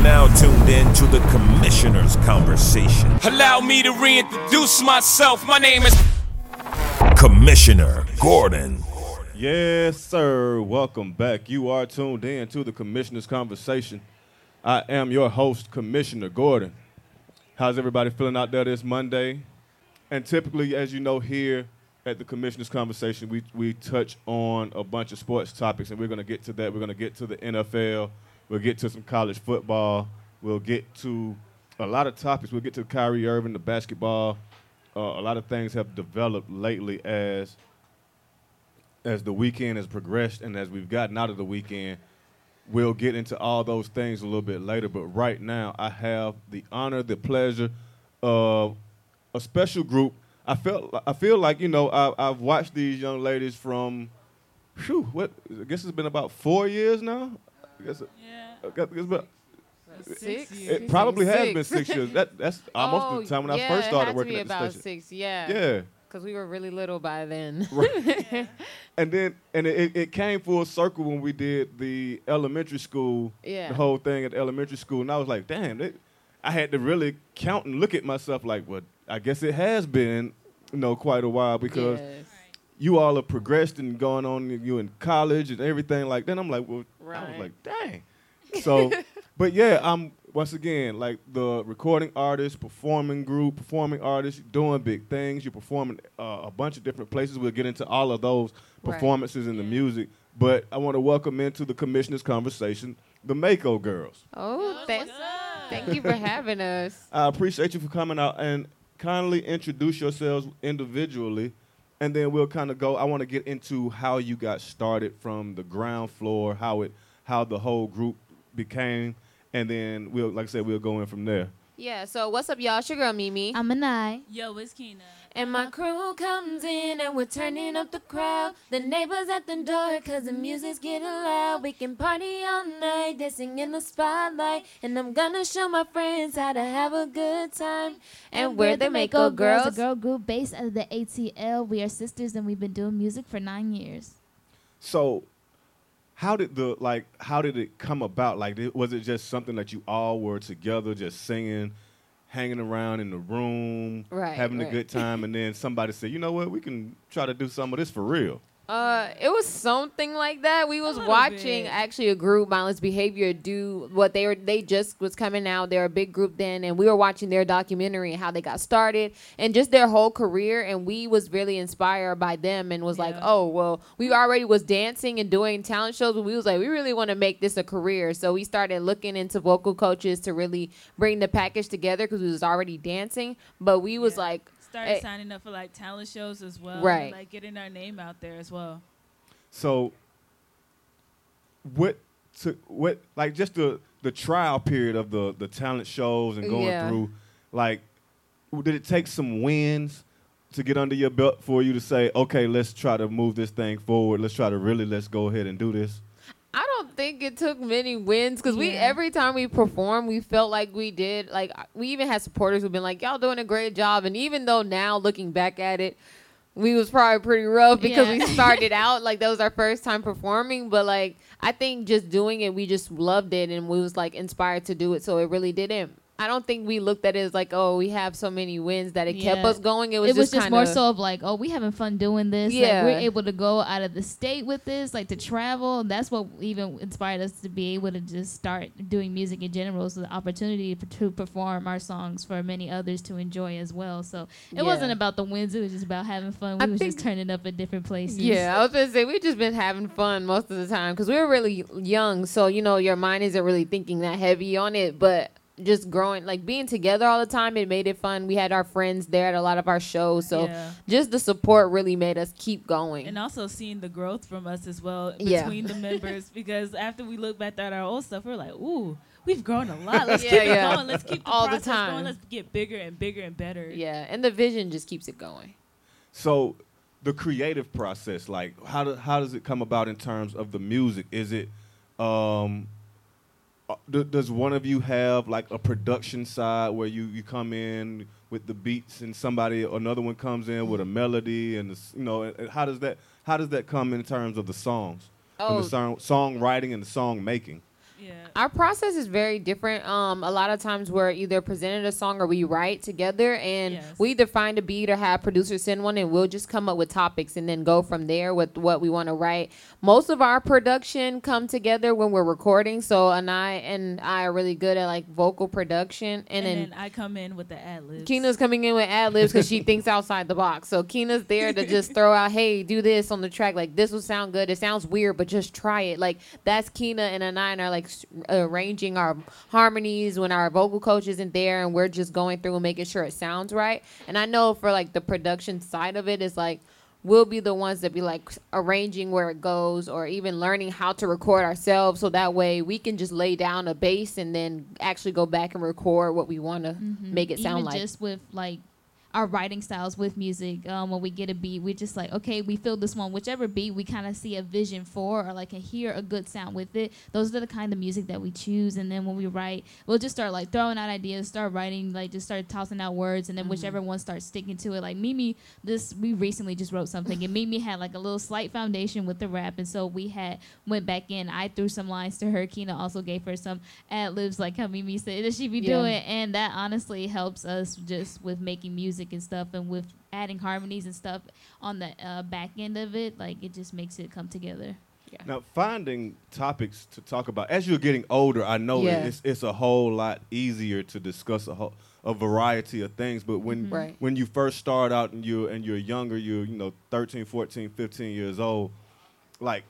now tuned in to the Commissioner's Conversation. Allow me to reintroduce myself. My name is Commissioner Gordon. Yes, sir. Welcome back. You are tuned in to the Commissioner's Conversation. I am your host, Commissioner Gordon. How's everybody feeling out there this Monday? And typically, as you know, here at the Commissioner's Conversation, we touch on a bunch of sports topics, and we're going to get to that. We're going to get to the NFL. We'll get to some college football. We'll get to a lot of topics. We'll get to Kyrie Irving, the basketball. A lot of things have developed lately as the weekend has progressed and as we've gotten out of the weekend. We'll get into all those things a little bit later, but right now I have the honor, the pleasure of a special group. I feel like, you know, I've watched these young ladies from, I guess it's been about 4 years now. It's been, Six? it probably has been 6 years. That's almost the time when I first started working at the about station. 6, yeah. Yeah. Because we were really little by then. Right. And it came full circle when we did the elementary school, Yeah. the whole thing at the elementary school, and I was like, damn, I had to really count and look at myself like, well, I guess it has been, you know, quite a while because Yes. you all have progressed and gone on, you in college and everything like that. I'm like, well, I was Right. like, dang. So, but yeah, I'm once again like the recording artist, performing artist, doing big things. You're performing a bunch of different places. We'll get into all of those performances and the music. But I want to welcome into the Commissioner's Conversation the Mako Girls. Oh, thank you for having us. I appreciate you for coming out and kindly introduce yourselves individually, and then we'll kind of go. I want to get into how you got started from the ground floor, how the whole group became, and then we'll go in from there. Yeah, so what's up, y'all? It's your girl, Mimi. I'm Anai. Yo, it's Keena. And my crew comes in and we're turning up the crowd. The neighbors at the door cause the music's getting loud. We can party all night, dancing in the spotlight. And I'm gonna show my friends how to have a good time. And we're the Mako Girls. A girl group based out of the ATL. We are sisters and we've been doing music for 9 years. So how did it come about? Like, was it just something that you all were together, just singing, hanging around in the room, having a good time, and then somebody said, you know what, we can try to do some of this for real? It was something like that. We was watching actually a group, Mindless Behavior, do what they just was coming out. They're a big group then, and we were watching their documentary and how they got started and just their whole career. And we was really inspired by them and was like, oh, well, we already was dancing and doing talent shows, but we was like, we really want to make this a career. So we started looking into vocal coaches to really bring the package together because we was already dancing. But we was like, started signing up for like talent shows as well, right? And, like getting our name out there as well. So, like just the trial period of the talent shows and going through, like, did it take some wins to get under your belt for you to say, okay, let's try to move this thing forward. Let's go ahead and do this. I don't think it took many wins because every time we performed, we felt like we did. Like, we even had supporters who've been like, y'all doing a great job. And even though now looking back at it, we was probably pretty rough because we started out like that was our first time performing. But like, I think just doing it, we just loved it and we was like inspired to do it. So it really didn't. I don't think we looked at it as like, oh, we have so many wins that it kept us going. It was just more so of like, oh, we having fun doing this. Yeah. Like, we're able to go out of the state with this, like to travel. That's what even inspired us to be able to just start doing music in general. So the opportunity to perform our songs for many others to enjoy as well. So it wasn't about the wins. It was just about having fun. We was just turning up at different places. Yeah, I was going to say, we just been having fun most of the time because we were really young. So, you know, your mind isn't really thinking that heavy on it. But just growing, like being together all the time, it made it fun. We had our friends there at a lot of our shows, so just the support really made us keep going. And also seeing the growth from us as well between the members, because after we look back at our old stuff, we're like, ooh, we've grown a lot. Let's keep it going. Let's keep the all process the time going. Let's get bigger and bigger and better. Yeah, and the vision just keeps it going. So the creative process, like how does it come about in terms of the music? Is it does one of you have like a production side where you come in with the beats and another one comes in with a melody and how does that come in terms of the songs, and the songwriting and the song making? Our process is very different. A lot of times we're either presented a song or we write together, and we either find a beat or have producers send one, and we'll just come up with topics and then go from there with what we want to write. Most of our production come together when we're recording, so I are really good at like vocal production, and then I come in with the ad-libs. Keena's coming in with ad-libs because she thinks outside the box. So Keena's there to just throw out, hey, do this on the track. Like, this will sound good. It sounds weird, but just try it. Like, that's Keena and Anai are like arranging our harmonies when our vocal coach isn't there, and we're just going through and making sure it sounds right. And I know for like the production side of it is like, we'll be the ones that be like arranging where it goes, or even learning how to record ourselves, so that way we can just lay down a bass and then actually go back and record what we want to make it sound like. Even just with like our writing styles with music, when we get a beat, we're just like, okay, we feel this one, whichever beat we kind of see a vision for, or like can hear a good sound with it. Those are the kind of music that we choose. And then when we write, we'll just start like throwing out ideas, start writing, like just start tossing out words, and then whichever one starts sticking to it. Like Mimi, we recently just wrote something, and Mimi had like a little slight foundation with the rap, and so we went back in. I threw some lines to her. Keena also gave her some ad-libs, like how Mimi said that she be doing, and that honestly helps us just with making music and stuff, and with adding harmonies and stuff on the back end of it. Like, it just makes it come together. Now, finding topics to talk about as you're getting older, I know it's a whole lot easier to discuss a variety of things. But when you first start out and you're younger, you're 13, 14, 15 years old, like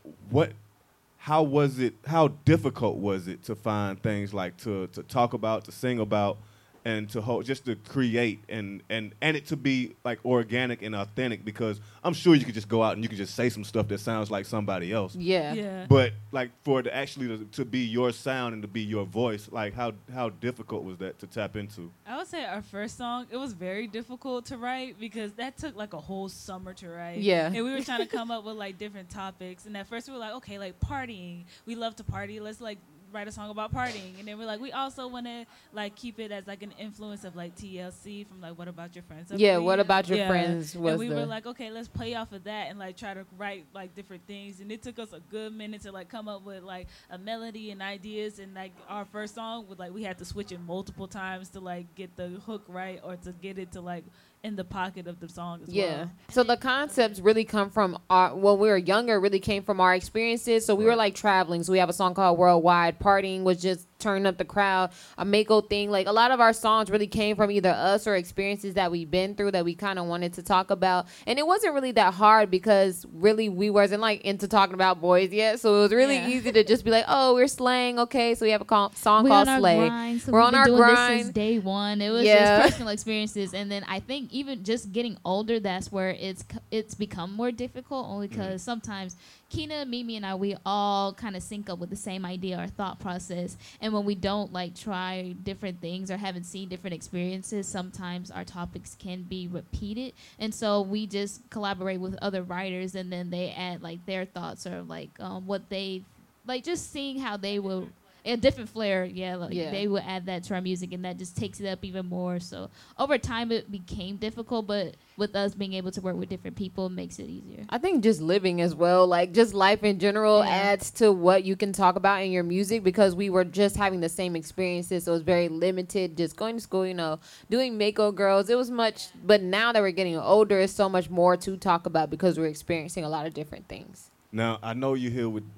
how difficult was it to find things like to talk about, to sing about, and just to create and it to be like organic and authentic? Because I'm sure you could just go out and you could just say some stuff that sounds like somebody else. Yeah. But like for it to actually to be your sound and to be your voice, like how difficult was that to tap into? I would say our first song, it was very difficult to write because that took like a whole summer to write. Yeah. And we were trying to come up with like different topics. And at first we were like, okay, like partying. We love to party. Let's like write a song about partying. And then we're like, we also want to like keep it as like an influence of like TLC from like What About Your Friends? What About Your Friends was. And we were like, okay, let's play off of that and like try to write like different things. And it took us a good minute to like come up with like a melody and ideas. And like our first song was like we had to switch it multiple times to like get the hook right, or to get it to like in the pocket of the song as well. So the concepts really come from when we were younger, really came from our experiences. So we were like traveling. So we have a song called Worldwide. Partying was just turning up the crowd. A Mako thing. Like a lot of our songs really came from either us or experiences that we've been through that we kind of wanted to talk about. And it wasn't really that hard because really we wasn't like into talking about boys yet. So it was really easy to just be like, oh, we're slaying. Okay, so we have a song called Slay. We're on our grind. This since day one. It was just personal experiences. And then I think even just getting older, that's where it's become more difficult, only because sometimes Keena, Mimi, and I, we all kind of sync up with the same idea or thought process. And when we don't like try different things or haven't seen different experiences, sometimes our topics can be repeated. And so we just collaborate with other writers, and then they add like their thoughts or like what they like, just seeing how they will. A different flair, they will add that to our music, and that just takes it up even more. So over time, it became difficult, but with us being able to work with different people makes it easier. I think just living as well, like just life in general adds to what you can talk about in your music, because we were just having the same experiences, so it was very limited, just going to school, doing Mako Girls. It was much, but now that we're getting older, it's so much more to talk about because we're experiencing a lot of different things. Now, I know you're here with,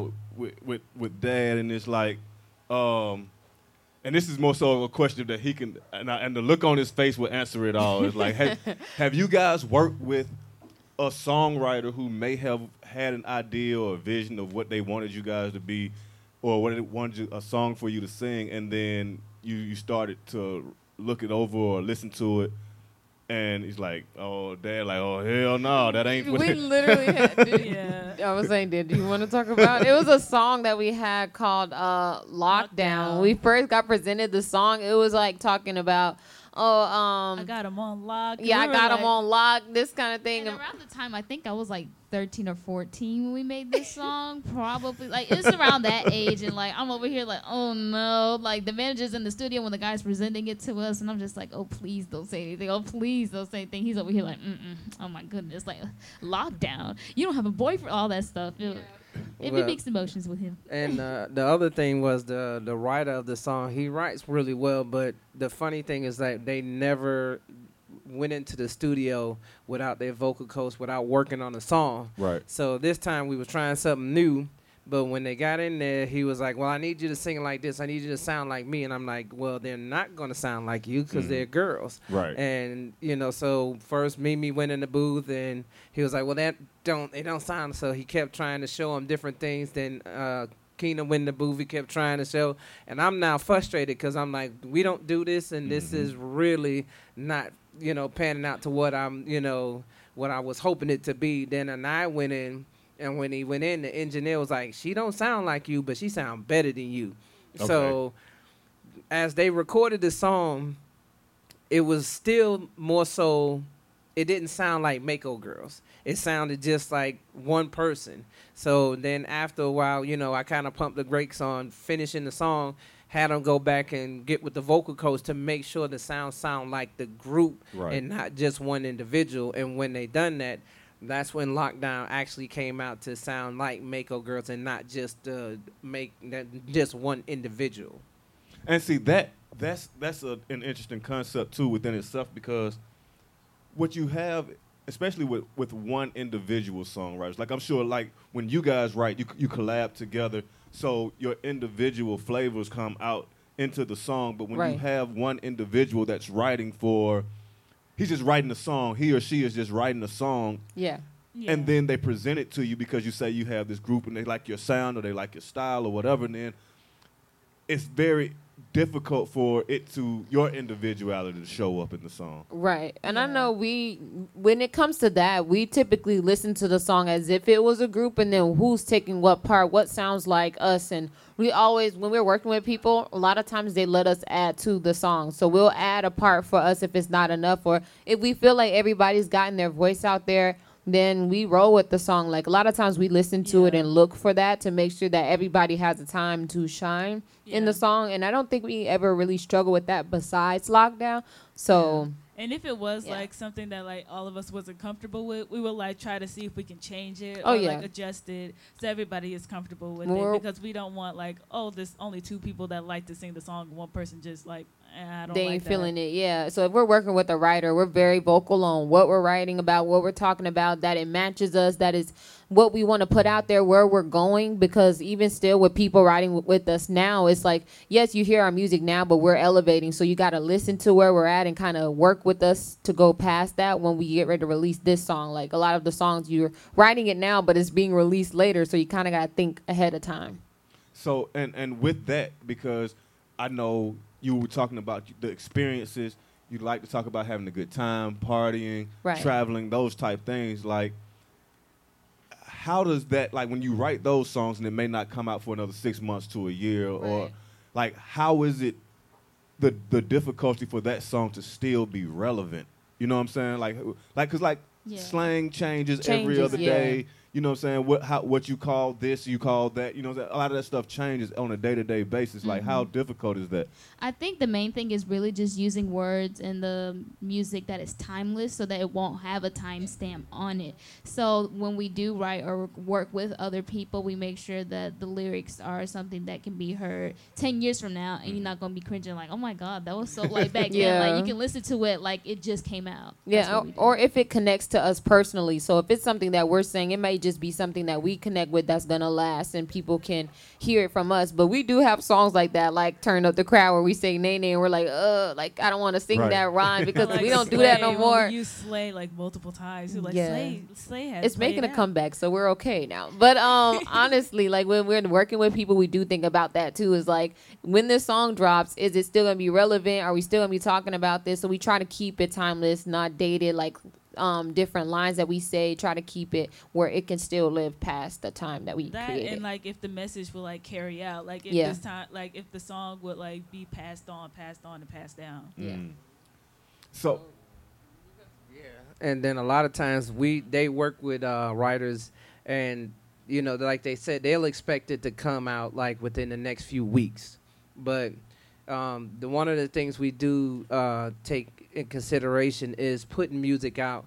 with Dad, and it's like, and this is more so a question that he can, and the look on his face will answer it all. It's like, have you guys worked with a songwriter who may have had an idea or a vision of what they wanted you guys to be, or what they wanted a song for you to sing, and then you started to look it over or listen to it, and he's like, oh, Dad, like, oh, hell no, that ain't what we literally had, I was saying, did you want to talk about it? It was a song that we had called Lockdown. When we first got presented the song, it was like talking about, I got him on lock. Yeah, I got him on lock, this kind of thing. And around the time, I think I was like 13 or 14 when we made this song. Probably, like, it's around that age. And, like, I'm over here like, oh, no. Like, the manager's in the studio when the guy's presenting it to us. And I'm just like, oh, please don't say anything. Oh, please don't say anything. He's over here like, oh, my goodness. Like, lockdown. You don't have a boyfriend. All that stuff. It Well, be mixed emotions with him. And the other thing was the writer of the song. He writes really well, but the funny thing is that they never went into the studio without their vocal coach, without working on the song. Right. So this time we was trying something new, but when they got in there, he was like, "Well, I need you to sing like this. I need you to sound like me." And I'm like, "Well, they're not gonna sound like you because they're girls." Right. And so first Mimi went in the booth, and he was like, "Well, they don't sound." So he kept trying to show him different things. Then Keena went in the booth. He kept trying to show, and I'm now frustrated because I'm like, "We don't do this, and this is really not, panning out to what what I was hoping it to be." Then and I went in. And when he went in, the engineer was like, "She don't sound like you, but she sound better than you." Okay. So as they recorded the song, it was still more so, it didn't sound like Mako Girls. It sounded just like one person. So then after a while, I kind of pumped the brakes on finishing the song, had them go back and get with the vocal coach to make sure the sound like the group and not just one individual. And when they done that, that's when Lockdown actually came out to sound like Mako Girls and not just just one individual. And see that's an interesting concept too within itself, because what you have, especially with one individual songwriters, like I'm sure like when you guys write, you collab together, so your individual flavors come out into the song. But when you have one individual that's writing he's just writing a song. He or she is just writing a song. Yeah. And then they present it to you because you say you have this group and they like your sound or they like your style or whatever. And then it's very difficult for your individuality to show up in the song. Right. And I know when it comes to that, we typically listen to the song as if it was a group, and then who's taking what part, what sounds like us. And we always, when we're working with people, a lot of times they let us add to the song. So we'll add a part for us if it's not enough, or if we feel like everybody's gotten their voice out there, then we roll with the song. Like a lot of times we listen to it and look for that to make sure that everybody has the time to shine in the song. And I don't think we ever really struggle with that besides Lockdown. So And if it was like something that like all of us wasn't comfortable with, we would like try to see if we can change it or like adjust it so everybody is comfortable with it, because we don't want like, there's only two people that like to sing the song, one person just like, I don't they like ain't that. feeling it. Yeah. So if we're working with a writer, we're very vocal on what we're writing about, what we're talking about, that it matches us, that is what we want to put out there, where we're going. Because even still with people writing with us now, it's like, yes, you hear our music now, but we're elevating. So you got to listen to where we're at and kind of work with us to go past that when we get ready to release this song. Like a lot of the songs, you're writing it now, but it's being released later. So you kind of got to think ahead of time. So, and with that, because I know you were talking about the experiences, you like to talk about having a good time, partying, traveling, those type things. Like, how does that, like when you write those songs and it may not come out for another 6 months to a year, or like how is it the difficulty for that song to still be relevant? You know what I'm saying? Like, cause like slang changes every other day. You know what I'm saying? What you call this, you call that. You know, a lot of that stuff changes on a day-to-day basis. Like, how difficult is that? I think the main thing is really just using words in the music that is timeless so that it won't have a timestamp on it. So when we do write or work with other people, we make sure that the lyrics are something that can be heard 10 years from now, and you're not going to be cringing like, oh, my God, that was so like back then. Like, you can listen to it like it just came out. Yeah, or if it connects to us personally. So if it's something that we're saying, it may just be something that we connect with that's gonna last and people can hear it from us. But we do have songs like that, like Turn Up the Crowd, where we say nay nay and we're like I don't want to sing that rhyme because like we don't do that no more. You Slay like multiple times. Like Slay has it's making a comeback, so we're okay now. But honestly, like when we're working with people, we do think about that too. Is like when this song drops, is it still gonna be relevant? Are we still gonna be talking about this? So we try to keep it timeless, not dated, like different lines that we say, try to keep it where it can still live past the time that we created. And like if the message will like carry out, like if this time, like if the song would like be passed on and passed down. So and then a lot of times they work with writers, and like they said, they'll expect it to come out like within the next few weeks. But one of the things we do take in consideration is putting music out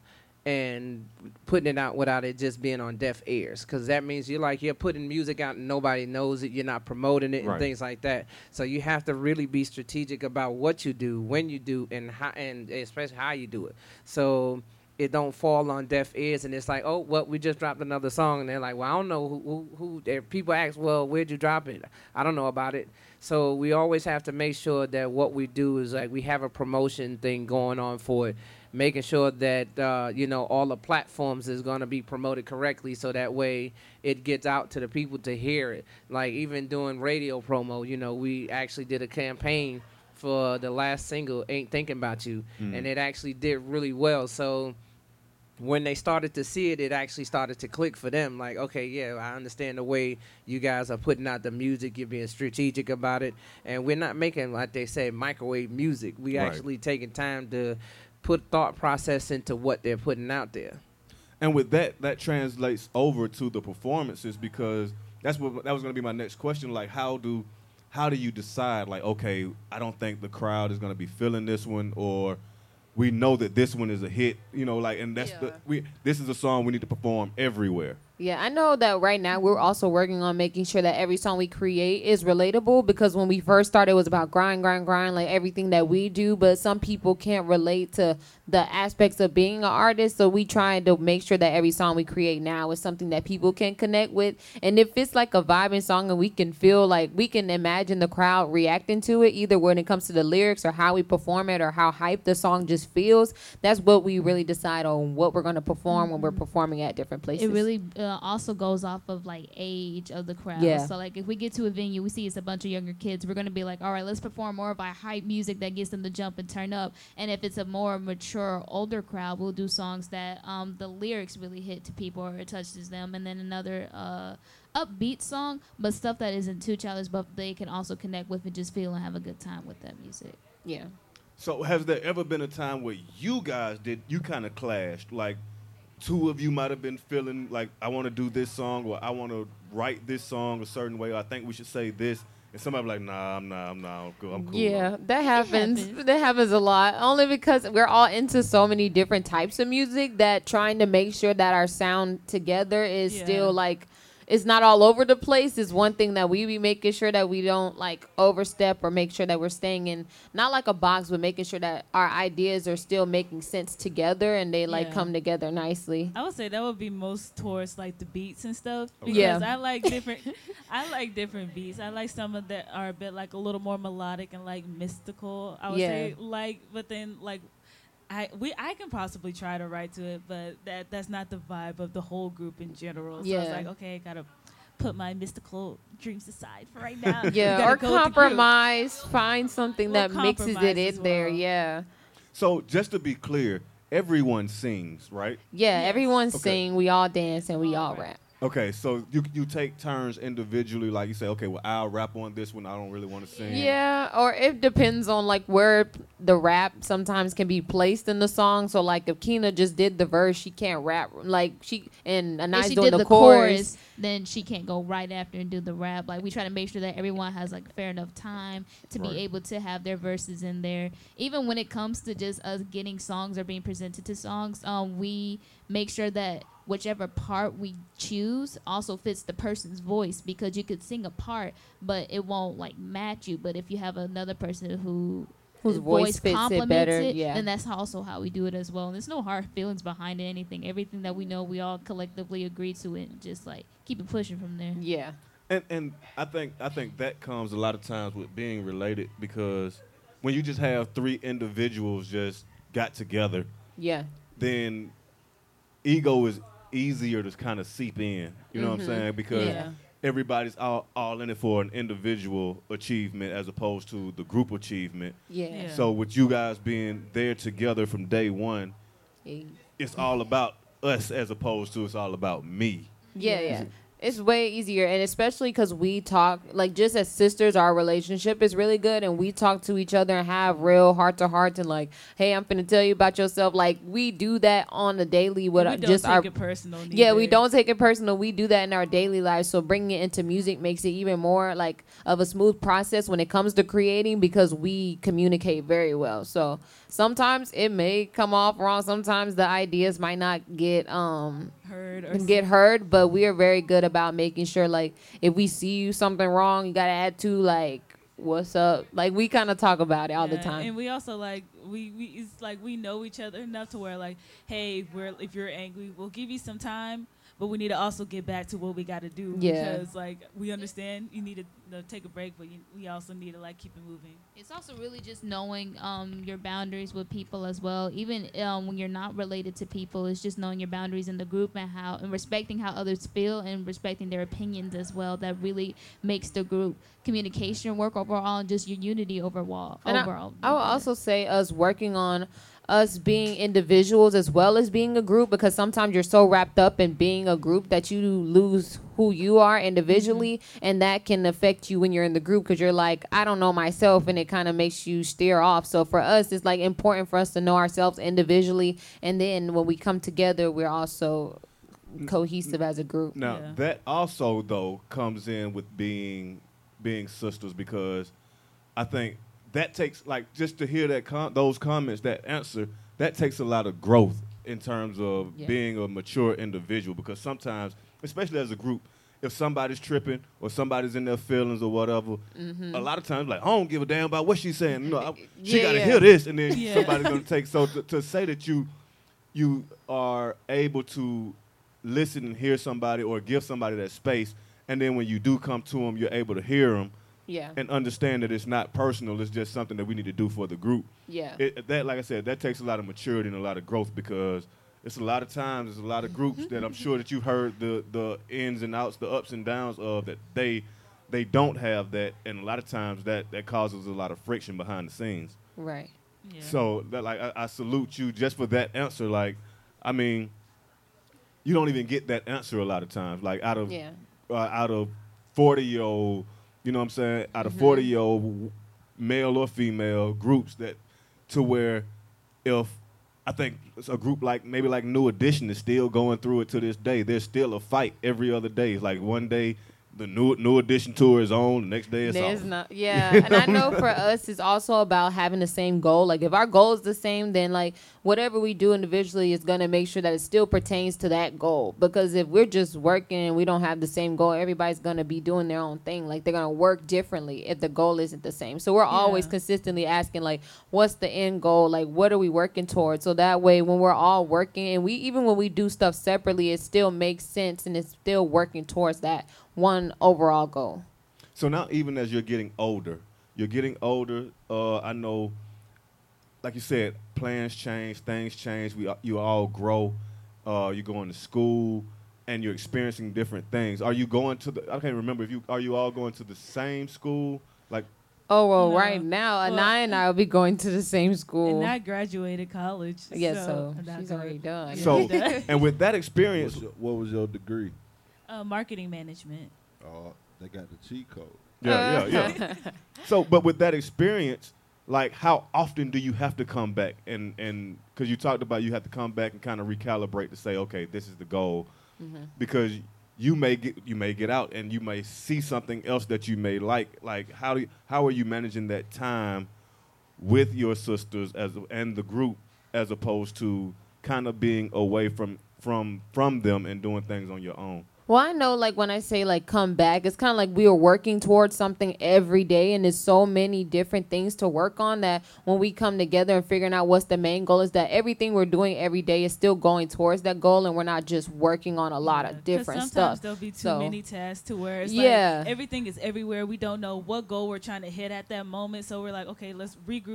and putting it out without it just being on deaf ears, because that means you're putting music out and nobody knows it, you're not promoting it and Right. things like that. So you have to really be strategic about what you do, when you do, and how, and especially how you do it, so it don't fall on deaf ears. And it's like, oh, well, we just dropped another song, and they're like, well, I don't know who people ask, well, where'd you drop it? I don't know about it. So we always have to make sure that what we do is like we have a promotion thing going on for it, making sure that all the platforms is going to be promoted correctly, so that way it gets out to the people to hear it. Like even doing radio promo, we actually did a campaign for the last single, Ain't Thinking About You, and it actually did really well. So when they started to see it, it actually started to click for them. Like, okay, yeah, I understand the way you guys are putting out the music. You're being strategic about it. And we're not making, like they say, microwave music. We Right. actually taking time to put thought process into what they're putting out there. And with that translates over to the performances, because that was going to be my next question. Like, how do you decide, like, okay, I don't think the crowd is going to be feeling this one, or we know that this one is a hit, and that's this is a song we need to perform everywhere. Yeah, I know that right now we're also working on making sure that every song we create is relatable, because when we first started, it was about grind, like everything that we do, but some people can't relate to the aspects of being an artist, so we trying to make sure that every song we create now is something that people can connect with. And if it's like a vibing song and we can feel like we can imagine the crowd reacting to it, either when it comes to the lyrics or how we perform it or how hyped the song just feels, that's what we really decide on what we're going to perform when we're performing at different places. It really also goes off of like age of the crowd. Yeah. So like if we get to a venue, we see it's a bunch of younger kids, we're gonna be like, all right, let's perform more of our hype music that gets them to jump and turn up. And if it's a more mature, older crowd, we'll do songs that the lyrics really hit to people or it touches them. And then another upbeat song, but stuff that isn't too childish, but they can also connect with and just feel and have a good time with that music. Yeah. So has there ever been a time where you guys kind of clashed? Like, two of you might have been feeling like, I want to do this song, or I want to write this song a certain way, or I think we should say this, and somebody be like, nah, I'm cool. Yeah, that happens. That happens a lot, only because we're all into so many different types of music that trying to make sure that our sound together is still like, it's not all over the place is one thing that we be making sure that we don't like overstep, or make sure that we're staying in not like a box, but making sure that our ideas are still making sense together and they like come together nicely. I would say that would be most towards like the beats and stuff, because Yeah. I like different beats. I like some of that are a bit like a little more melodic and like mystical, I would say, like, but then like I can possibly try to write to it, but that's not the vibe of the whole group in general. So it's like, okay, I gotta put my mystical dreams aside for right now. Yeah, or compromise, find something that mixes it in there. Yeah. So just to be clear, everyone sings, right? Yeah, everyone sing, we all dance, and we all rap. Okay, so you take turns individually, like you say, okay, well, I'll rap on this one, I don't really want to sing. Yeah, or it depends on like where the rap sometimes can be placed in the song. So like if Keena just did the verse, she can't rap. Like and Anai's doing the chorus, then she can't go right after and do the rap. Like we try to make sure that everyone has like fair enough time to be able to have their verses in there. Even when it comes to just us getting songs or being presented to songs, we make sure that whichever part we choose also fits the person's voice, because you could sing a part but it won't like match you. But if you have another person whose voice fits it better, then that's also how we do it as well. And there's no hard feelings behind it, anything. Everything that we know, we all collectively agree to it, and just like keep it pushing from there. Yeah. And I think that comes a lot of times with being related, because when you just have three individuals just got together, then ego is easier to kind of seep in. You know what I'm saying? Because everybody's all in it for an individual achievement as opposed to the group achievement. Yeah. So with you guys being there together from day one, it's all about us as opposed to it's all about me. Yeah. It's way easier, and especially because we talk, like, just as sisters, our relationship is really good, and we talk to each other and have real heart-to-heart and, like, hey, I'm finna tell you about yourself. Like, we do that on the daily with We don't just our... take it personal. Yeah, we neither. don't take it personal. We do that in our daily lives, so bringing it into music makes it even more, like, of a smooth process when it comes to creating because we communicate very well. So sometimes it may come off wrong. Sometimes the ideas might not get... heard, but we are very good about making sure, like, if we see you something wrong, you gotta add to, like, what's up, like, we kind of talk about it all the time. And we also, like, we it's like we know each other enough to where, like, hey, if you're angry, we'll give you some time, but we need to also get back to what we got to do. Yeah. Because, like, we understand you need to take a break, but we also need to, like, keep it moving. It's also really just knowing your boundaries with people as well. Even when you're not related to people, it's just knowing your boundaries in the group and respecting how others feel and respecting their opinions as well. That really makes the group communication work overall and just your unity overall. And I will also say us working on us being individuals as well as being a group, because sometimes you're so wrapped up in being a group that you lose who you are individually, and that can affect you when you're in the group because you're like, I don't know myself, and it kind of makes you steer off. So for us, it's like important for us to know ourselves individually, and then when we come together, we're also cohesive as a group. Now, that also, though, comes in with being sisters, because I think that takes, like, just to hear that those comments, that answer, that takes a lot of growth in terms of being a mature individual, because sometimes, especially as a group, if somebody's tripping or somebody's in their feelings or whatever, a lot of times, like, I don't give a damn about what she's saying. You know, she got to hear this, and then somebody's going to take. So to say that you are able to listen and hear somebody or give somebody that space, and then when you do come to them, you're able to hear them. Yeah. And understand that it's not personal. It's just something that we need to do for the group. Yeah. That, like I said, that takes a lot of maturity and a lot of growth, because it's a lot of times, there's a lot of groups that I'm sure that you've heard the ins and outs, the ups and downs of, that they don't have that, and a lot of times that causes a lot of friction behind the scenes. Right. Yeah. So that, like, I salute you just for that answer. Like, I mean, you don't even get that answer a lot of times. Like, out of 40-year-old. You know what I'm saying? Out of 40-year-old male or female groups, that to where if I think it's a group like maybe like New Edition is still going through it to this day. There's still a fight every other day. It's like one day the New Edition tour is on, the next day it's off. And I know for us it's also about having the same goal. Like, if our goal is the same, then, like, whatever we do individually is going to make sure that it still pertains to that goal. Because if we're just working and we don't have the same goal, everybody's going to be doing their own thing. Like, they're going to work differently if the goal isn't the same. So we're always consistently asking, like, what's the end goal? Like, what are we working towards? So that way, when we're all working, and even when we do stuff separately, it still makes sense and it's still working towards that one overall goal. So now, even as you're getting older, I know, like you said, plans change, things change. You all grow. You're going to school, and you're experiencing different things. Are you going to I can't remember are you all going to the same school? Like, right now, Anaya and I will be going to the same school. And I graduated college. So she's already done. So, and with that experience, what was your degree? Marketing management. Oh, they got the cheat code. Yeah. So, but with that experience, like, how often do you have to come back? And because you talked about you have to come back and kind of recalibrate to say, okay, this is the goal, because you may get out and you may see something else that you may like. Like, how are you managing that time with your sisters and the group, as opposed to kind of being away from them and doing things on your own? Well, I know, like, when I say, like, come back, it's kind of like we are working towards something every day, and there's so many different things to work on that when we come together and figuring out what's the main goal, is that everything we're doing every day is still going towards that goal, and we're not just working on a lot of different stuff. Sometimes there'll be too many tasks to where it's like everything is everywhere. We don't know what goal we're trying to hit at that moment, so we're like, okay, let's regroup.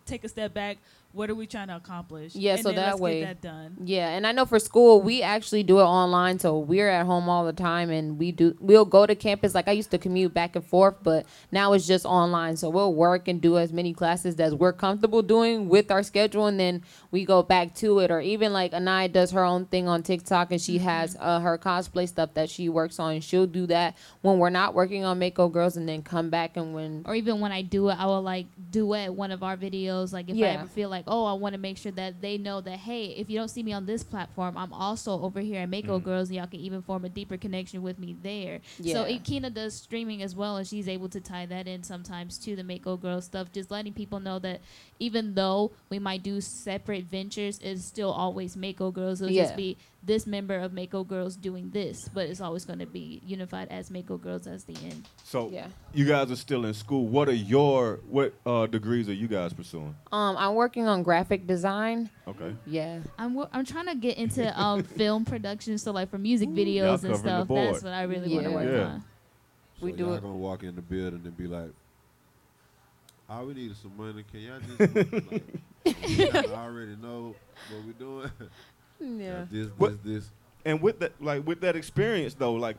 take a step back. What are we trying to accomplish? Yeah, and so then that let's way, get that done. Yeah, and I know for school we actually do it online, so we're at home all the time, and we'll go to campus. Like I used to commute back and forth, but now it's just online. So we'll work and do as many classes as we're comfortable doing with our schedule, and then we go back to it. Or even like Anaya does her own thing on TikTok, and she has her cosplay stuff that she works on, and she'll do that when we're not working on Mako Girls, and then come back and when. Or even when I do it, I will like duet one of our videos. Like if I ever feel like, oh, I want to make sure that they know that, hey, if you don't see me on this platform, I'm also over here at Mako Girls, and y'all can even form a deeper connection with me there. Yeah. So Ikina does streaming as well, and she's able to tie that in sometimes to the Mako Girls stuff, just letting people know that even though we might do separate ventures, it's still always Mako Girls. It'll just be this member of Mako Girls doing this, but it's always going to be unified as Mako Girls as the end. So you guys are still in school. What degrees are you guys pursuing? I'm working on graphic design. Okay. Yeah. I'm trying to get into film production, so like for music videos and stuff. That's what I really want to work on. So We do y'all it. gonna walk in the building and be like, all we need is some money. Can y'all just like, I already know what we're doing. Yeah. This. And with that experience though, like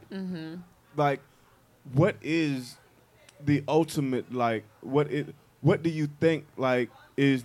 what is the ultimate, like what do you think like is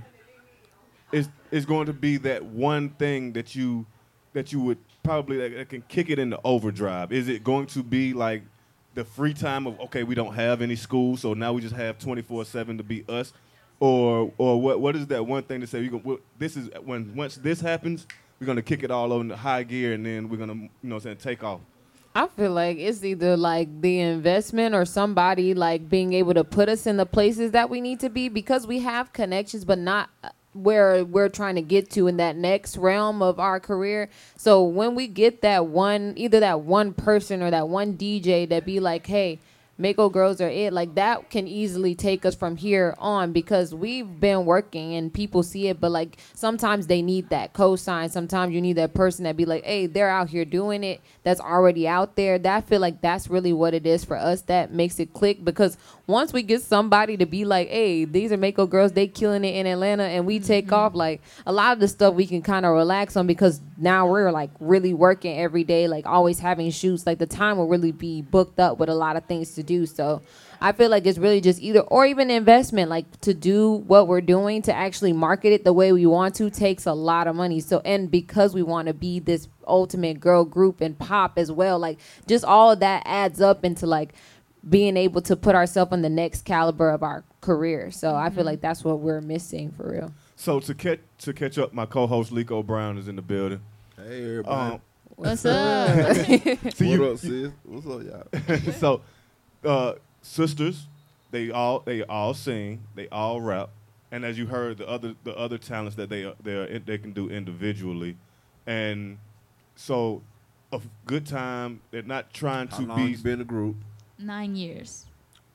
going to be that one thing that you would probably that can kick it into overdrive? Is it going to be like the free time of, okay, we don't have any school, so now we just have 24/7 to be us, or what is that one thing to say? This is once this happens, we're gonna kick it all over into high gear, and then we're gonna take off. I feel like it's either like the investment or somebody like being able to put us in the places that we need to be, because we have connections, but not where we're trying to get to in that next realm of our career. So when we get that one, either that one person or that one DJ that be like, hey, Mako Girls are it, like that can easily take us from here on, because we've been working and people see it, but like sometimes they need that cosign. Sometimes you need that person that be like, hey, they're out here doing it, that's already out there. That I feel like that's really what it is for us that makes it click, because once we get somebody to be like, hey, these are Mako Girls, they killing it in Atlanta, and we take off, like a lot of the stuff we can kind of relax on, because now we're like really working every day, like always having shoots, like the time will really be booked up with a lot of things to do. So I feel like it's really just either or, even investment, like to do what we're doing, to actually market it the way we want to, takes a lot of money. So, and because we want to be this ultimate girl group and pop as well, like just all of that adds up into like being able to put ourselves in the next caliber of our career. So I feel like that's what we're missing for real. So to catch up, my co-host Lico Brown is in the building. Hey everybody. What's up? What up, sis? What's up, y'all? So, sisters, they all sing, they all rap, and as you heard, the other talents that they can do individually, and so a good time. They're not trying to How long you been a group? 9 years.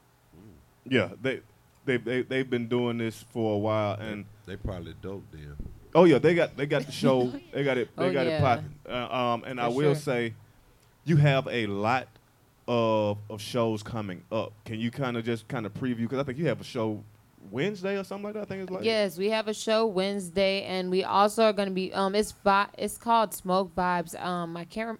Yeah, they've been doing this for a while, and they probably dope then. Oh yeah, they got the show. They got it popping. And I will say, you have a lot of shows coming up. Can you kind of preview? Because I think you have a show Wednesday or something like that. I think it's like. Yes, we have a show Wednesday, and we also are going to be. It's called Smoke Vibes. I can't.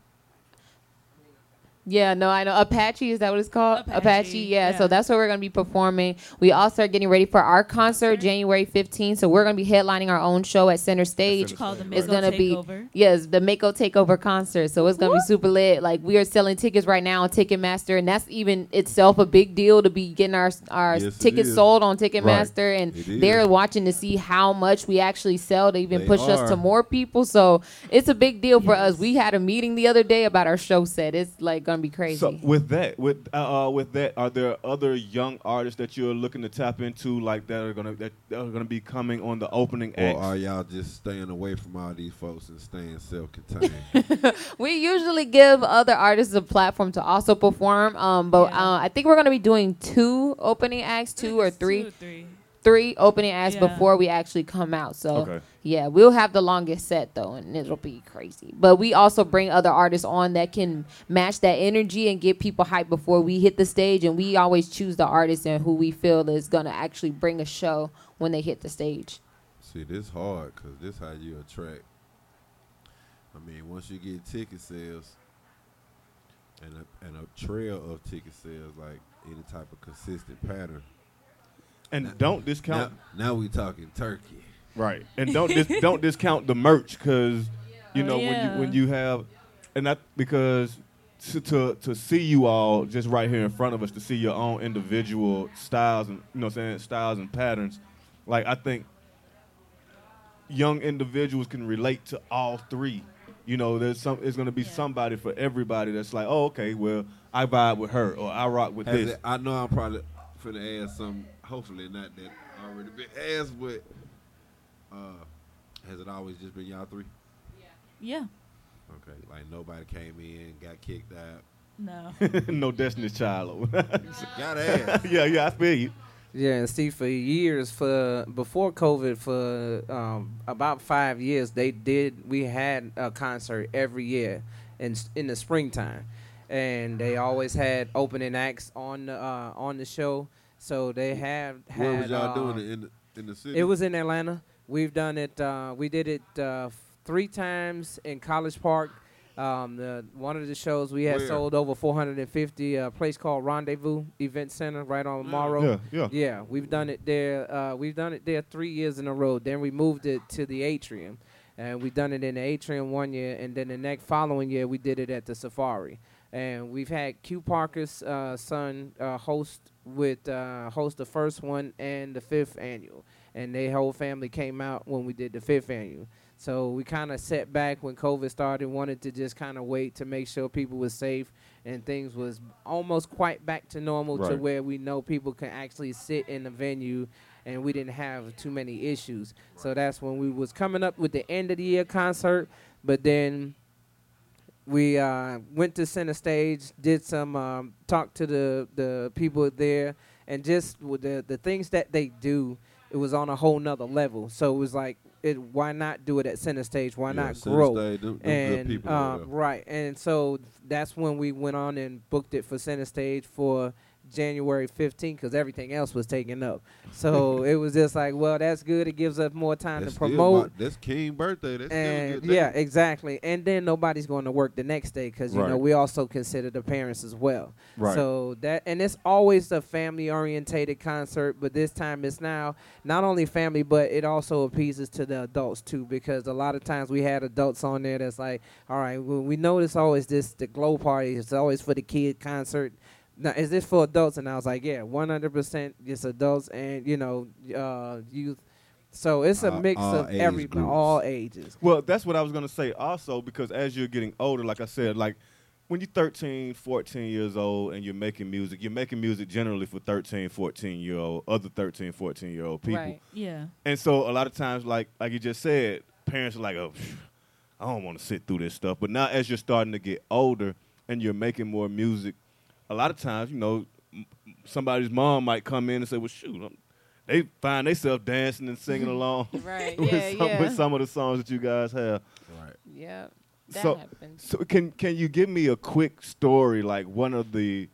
Yeah, no, I know. Apache, is that what it's called? Apache, yeah. So that's what we're going to be performing. We also are getting ready for our concert January 15th. So we're going to be headlining our own show at Center Stage. It's called the It's Mako going to be, Takeover. yes, the Mako Takeover concert. So it's going to be super lit. Like, we are selling tickets right now on Ticketmaster, and that's even itself a big deal to be getting our tickets sold on Ticketmaster. Right. And they're watching to see how much we actually sell to even push us to more people. So it's a big deal for us. We had a meeting the other day about our show set. It's like going to be crazy. So with that, are there other young artists that you're looking to tap into, like that are gonna be coming on the opening act? Or are y'all just staying away from all these folks and staying self-contained? We usually give other artists a platform to also perform, but I think we're gonna be doing 2 opening acts, 2 or 3. 3 opening acts Yeah. before we actually come out. So Okay. yeah, we'll have the longest set though, and it'll be crazy. But we also bring other artists on that can match that energy and get people hyped before we hit the stage. And we always choose the artist and who we feel is gonna actually bring a show when they hit the stage. See, this hard because this how you attract. I mean, once you get ticket sales and a trail of ticket sales, like any type of consistent pattern. And don't discount. Now we talking turkey. Right, and don't discount the merch because you know Yeah. when you have, and that because to see you all just right here in front of us, to see your own individual styles and you know what I'm saying, styles and patterns, like I think young individuals can relate to all three. You know, there's going to be somebody for everybody that's like, oh, okay, well, I vibe with her or I rock with this. I know I'm probably finna ask something. Hopefully not that already been asked, but has it always just been y'all three? Yeah. Okay, like nobody came in, got kicked out. No. No Destiny's Child. Gotta ask. Yeah, I feel you. Yeah, and see, for years, before COVID, for about 5 years, we had a concert every year in the springtime, and they always had opening acts on the show. So they had. Where was y'all doing it in the city? It was in Atlanta. We've done it. We did it 3 times in College Park. One of the shows we had sold over 450. A place called Rendezvous Event Center right on Morrow. Yeah. We've done it there. We've done it there 3 years in a row. Then we moved it to the Atrium, and we done it in the Atrium 1 year, and then the next following year we did it at the Safari. And we've had Q Parker's son host the first one and the 5th annual, and their whole family came out when we did the 5th annual. So we kind of set back when COVID started, wanted to just kind of wait to make sure people were safe and things was almost quite back to normal to where we know people can actually sit in the venue and we didn't have too many issues. So that's when we was coming up with the end of the year concert, but then we went to center stage, did some talk to the people there, and just with the things that they do, it was on a whole nother level. So it was like, why not do it at center stage? Why not grow? Them good people over there. Right, and so that's when we went on and booked it for center stage for January 15th because everything else was taken up. So it was just like, well, that's good. It gives us more time to promote. That's King's birthday. That's and still a good day. yeah, exactly. And then nobody's going to work the next day because you know we also consider the parents as well. Right. So and it's always a family orientated concert, but this time it's now not only family, but it also appeases to the adults too, because a lot of times we had adults on there that's like, all right, well, we know it's always the glow party. It's always for the kid concert. Now, is this for adults? And I was like, yeah, 100% it's adults and, youth. So it's a mix of everybody, all ages. Well, that's what I was going to say also, because as you're getting older, like I said, like when you're 13, 14 years old and you're making music generally for 13, 14-year-old, other 13, 14-year-old people. Right. Yeah. And so a lot of times, like you just said, parents are like, oh, I don't want to sit through this stuff. But now as you're starting to get older and you're making more music, a lot of times, somebody's mom might come in and say, well, shoot, they find themselves dancing and singing along Right. with some of the songs that you guys have. Right. Yeah. That So, happens. so can you give me a quick story, like one of the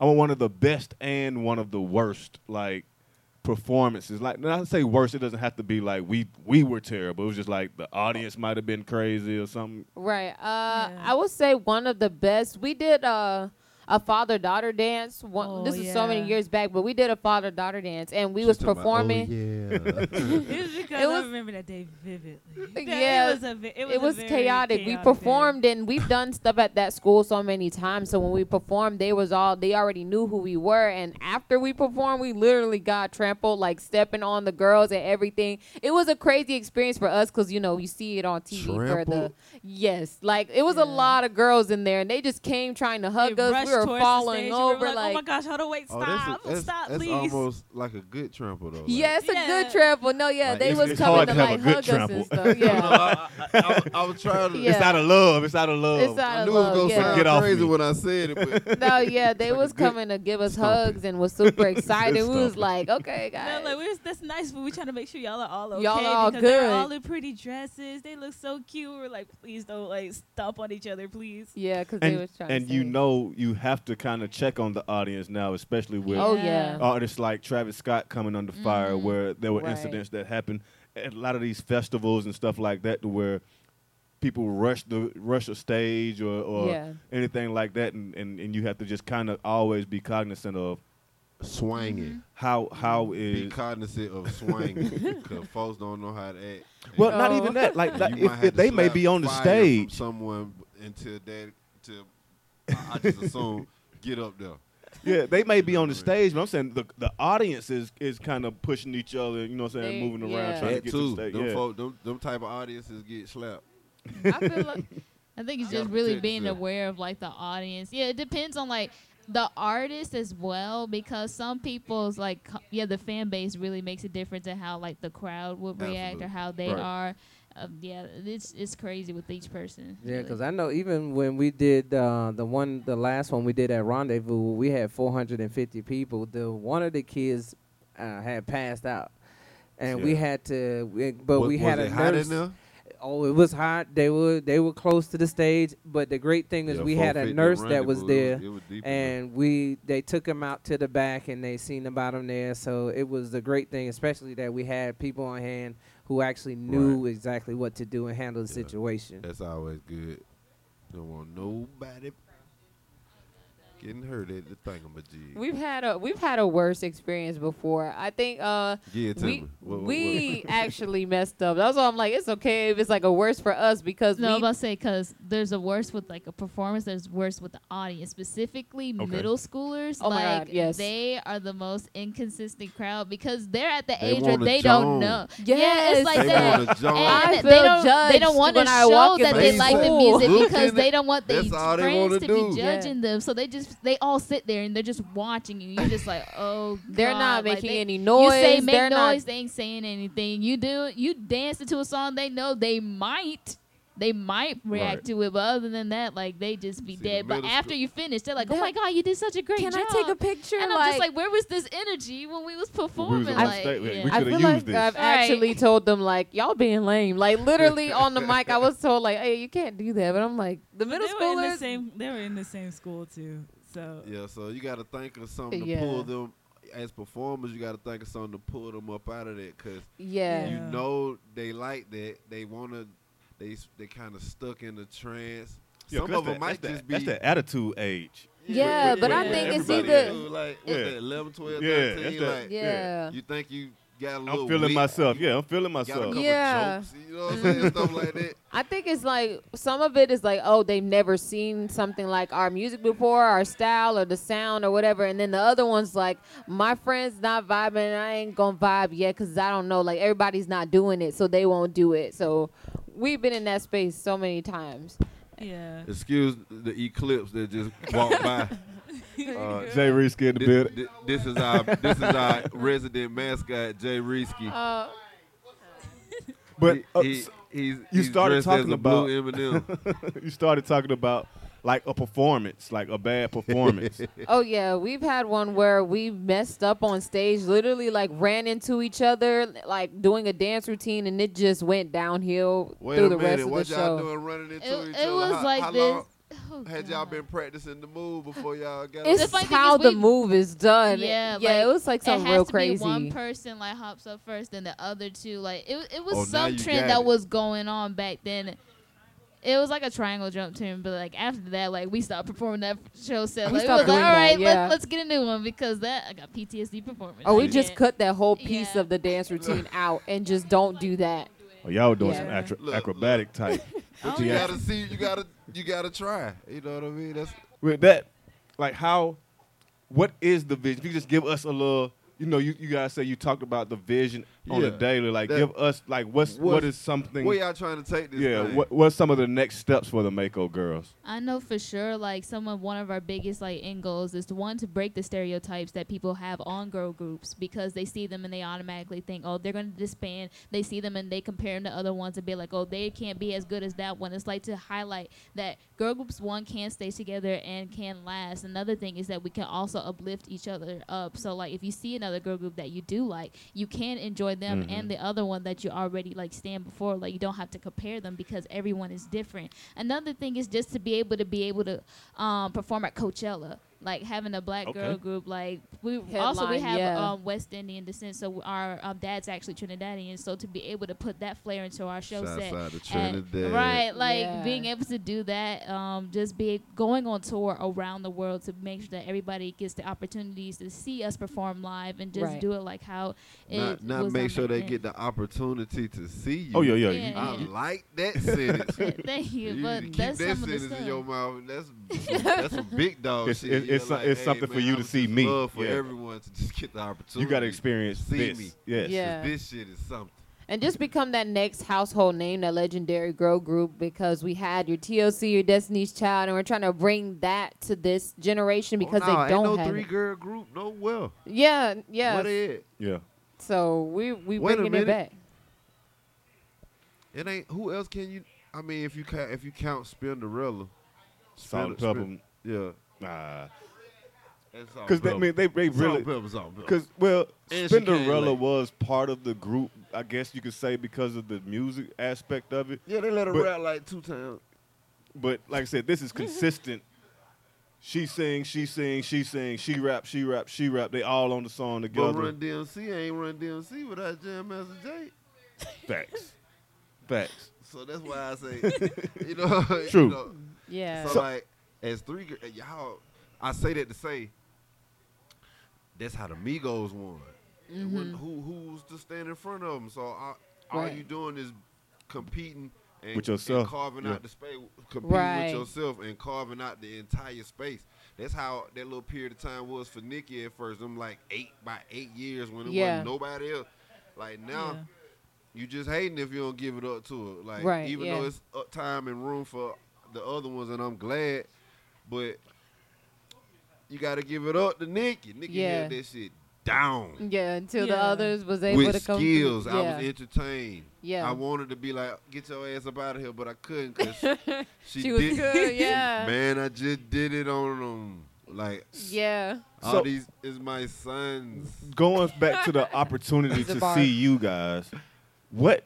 best and one of the worst, like, performances? Like, when I say worst, it doesn't have to be like we were terrible. It was just like the audience might have been crazy or something. Right. I would say one of the best. We did a father-daughter dance. This is so many years back, but we did a father-daughter dance, and we was performing. It was because I remember that day vividly. Yeah, it was chaotic. We performed, and we've done stuff at that school so many times. So when we performed, they already knew who we were. And after we performed, we literally got trampled, like stepping on the girls and everything. It was a crazy experience for us because you see it on TV like it was a lot of girls in there, and they just came trying to hug us. We were falling over, like, oh my gosh, hold on, wait, stop, That's please. almost like a good trample though. Yeah, it's a good trample. No, yeah, like they it's was it's coming hard to to have like a good hug us trample. and stuff. Yeah. I was trying to. Yeah. It's out of love. It's out of love. It's out I of knew it was love. gonna Yeah. sound Get off crazy me. when I said it, but No, yeah, they was coming to give us hugs and was super excited. We was stomping. like, okay, No, guys. like that's nice, but we're trying to make sure y'all are all okay. Y'all are all because they're good. all in pretty dresses. They look so cute. We're like, please don't like stomp on each other, please. Yeah, because they was trying And to you say. know you have to kind of check on the audience now, especially with Oh, yeah. artists like Travis Scott coming under fire, where there were Right. incidents that happened at a lot of these festivals and stuff like that, to where people rush a stage or Yeah. anything like that, and you have to just kind of always be cognizant of swinging. how Be is cognizant of swinging because folks don't know how to act. well, not Oh. even that. Like And you might have if to they may slap be on the fire from stage. someone until that. I just assume get up there. Yeah, they may be on the Right. stage, but I'm saying the audience is kind of pushing each other, you know what I'm saying, They- moving around, yeah. trying to That get too. to the stage. Them Yeah. folk, them type of audiences get slapped. I feel like I think it's You just gotta really protect being yourself. aware of like the audience. Yeah, it depends on like the artist as well, because some people's like the fan base really makes a difference in how like the crowd would react Absolutely. or how they Right. are. Yeah, it's crazy with each person. Yeah, really. because I know even when we did the last one we did at Rendezvous, we had 450 people. One of the kids had passed out, and we Yeah. had to. But we had was a it hot nurse. in there? Oh, it was hot. They were close to the stage, but the great thing is Yeah, we had a 450 nurse that was Rendezvous, there, it was deep in there. and they took him out to the back and they seen about him there. So it was the great thing, especially that we had people on hand who actually knew exactly what to do and handle the situation. That's always good. Don't want nobody getting hurt at the thingamajig. we've had a worse experience before. I think Give it to we me. What- we actually messed up. That's why I'm like, it's okay if it's like a worse for us because No, I'm we about to say because there's a worse with like a performance. There's worse with the audience, specifically middle schoolers. Oh my like God, yes. they are the most inconsistent crowd because they're at the They age where wanna they don't join. know. Yes. Yeah, it's like They that. wanna join. I And feel they don't judged want to when I show walk in that they the like the school. music Look because in they it. don't want their That's all they friends wanna to do. be judging them. So they all sit there and they're just watching you. You're just like, oh, They're not God. Like, making they- any noise. You say make They're not- noise, they ain't saying anything. You dance into a song, they know they might react Right. to it, but other than that, like they just be See, dead. the But middle after school- you finish, they're like, "Oh They're- my God, you did such a great Can job!" I take a picture? And I'm just like, "Where was this energy when we was performing?" on like, stage, we yeah. could I have feel used like this. I've Right. actually told them like y'all being lame. Like literally on the mic, I was told like, "Hey, you can't do that." But I'm like, the middle They were in the schoolers. same. They were in the same school too. So Yeah, so you got to think of something to Yeah. pull them. As performers, you got to think of something to pull them up out of that because Yeah. you Yeah. know they like that. They want to. They kind of stuck in the trance. Yeah, Some 'cause of them that's might that- just be. that's the attitude age. Yeah, but I think it's everybody either. is. Like, Yeah. what's that, 11, 12, Yeah, 13? that's that- Like, Yeah. you think you got a little I'm feeling wit, myself. you Yeah, I'm feeling got a myself. couple Yeah. jokes, you know what I'm saying? Stuff like that. I think it's like some of it is like, oh, they've never seen something like our music before, our style or the sound or whatever. And then the other one's like, my friend's not vibing and I ain't gonna vibe yet because I don't know. Like everybody's not doing it, so they won't do it. So we've been in that space so many times. yeah. Excuse the eclipse that just walked by. Jay Reese scared the bit. This is our resident mascot, Jay Reesky. But He's started dressed talking as a about- blue Eminem. you started talking about like a performance, like a bad performance. Oh yeah, we've had one where we messed up on stage, literally like ran into each other, like doing a dance routine, and it just went downhill Wait through a the rest minute, of what the y'all show. doing running into each It other? was How like this. long Oh, had y'all God. been practicing the move before y'all got It's The up? funny thing how is the we- move is done. Yeah, yeah, it like, was like it something has real to crazy. Be one person like hops up first, then the other two. Like it was Oh, now some you trend got that it. was going on back then. It was like a triangle jump turn, but like after that, like we stopped performing that show set. We Like, it stopped was like, doing all right, that, yeah. let's get a new one because that I got PTSD performing. Oh, we Like, just yeah. cut that whole piece Yeah. of the dance routine out and just don't do that. Oh, y'all were doing Yeah. some Look, acrobatic type. But you gotta see, you gotta try. You know what I mean? That's With that, like what is the vision? If you could just give us a little you know, you guys say you talked about the vision on the Yeah. daily. Like, That- give us like what is something? Where y'all trying to take this? Yeah, thing? what's some of the next steps for the Mako girls? I know for sure, like, one of our biggest, like, end goals is to break the stereotypes that people have on girl groups because they see them and they automatically think, oh, they're going to disband. They see them and they compare them to other ones and be like, oh, they can't be as good as that one. It's like to highlight that girl groups, one, can stay together and can last. Another thing is that we can also uplift each other up. So, like, if you see another girl group that you do like, you can enjoy them and the other one that you already, like, stand before. Like, you don't have to compare them because everyone is different. Another thing is just to be able to perform at Coachella. Like having a black girl group, like we have West Indian descent, so our dad's actually Trinidadian. So to be able to put that flair into our show set, being able to do that, just be going on tour around the world to make sure that everybody gets the opportunities to see us perform live and just do it like how it not was make on sure back they then. get the opportunity to see you. Oh yeah. Yeah. I like that sentence. Thank you, You but keep that's that some of the sentence stuff. in your mouth. That's a big dog shit. It's something for you to see me. Love for Yeah. everyone to just get the opportunity. You got to experience see this. me. Yes. Yeah. This shit is something. And just become that next household name, that legendary girl group, because we had your TLC, your Destiny's Child, and we're trying to bring that to this generation because they don't ain't no have it. 3-girl group. No well. Yeah. What they at? Yeah. So we Wait a bringing it minute. back. It ain't. Who else can you? I mean, if you count Spinderella, Salt and pepper. Yeah. Nah. Because Because they really. Because And she came Spinderella late. was part of the group, I guess you could say, because of the music aspect of it. yeah, they let her But- rap like 2 times. But like I said, this is consistent. She sings, she sings, she sings, she rap, she rap, she rap. They all on the song But together. Run DMC ain't Run DMC without Jam Master Jay. Facts. So that's why I say, you know, True. You know, Yeah. So, like, as y'all, I say that to say, that's how the Migos won. Who's to stand in front of them? So all Right. you doing is competing and, With yourself. and carving Yeah. out the space, competing Right. with yourself and carving out the entire space. That's how that little period of time was for Nicki at first. Them like 8 years when it Yeah. wasn't nobody else. Like now, you just hating if you don't give it up to her. Like Right, even yeah. though it's time and room for the other ones, and I'm glad, but you got to give it up to Nicki. Nicki Yeah. had that shit down. Yeah, until the Yeah. others was able With to come skills, through. I Yeah. was entertained. Yeah. I wanted to be like, get your ass up out of here, but I couldn't because She was did. good, yeah. Man, I just did it on them. Like, Yeah. all So- these is my sons. Going back to the opportunity The to bar. see you guys, what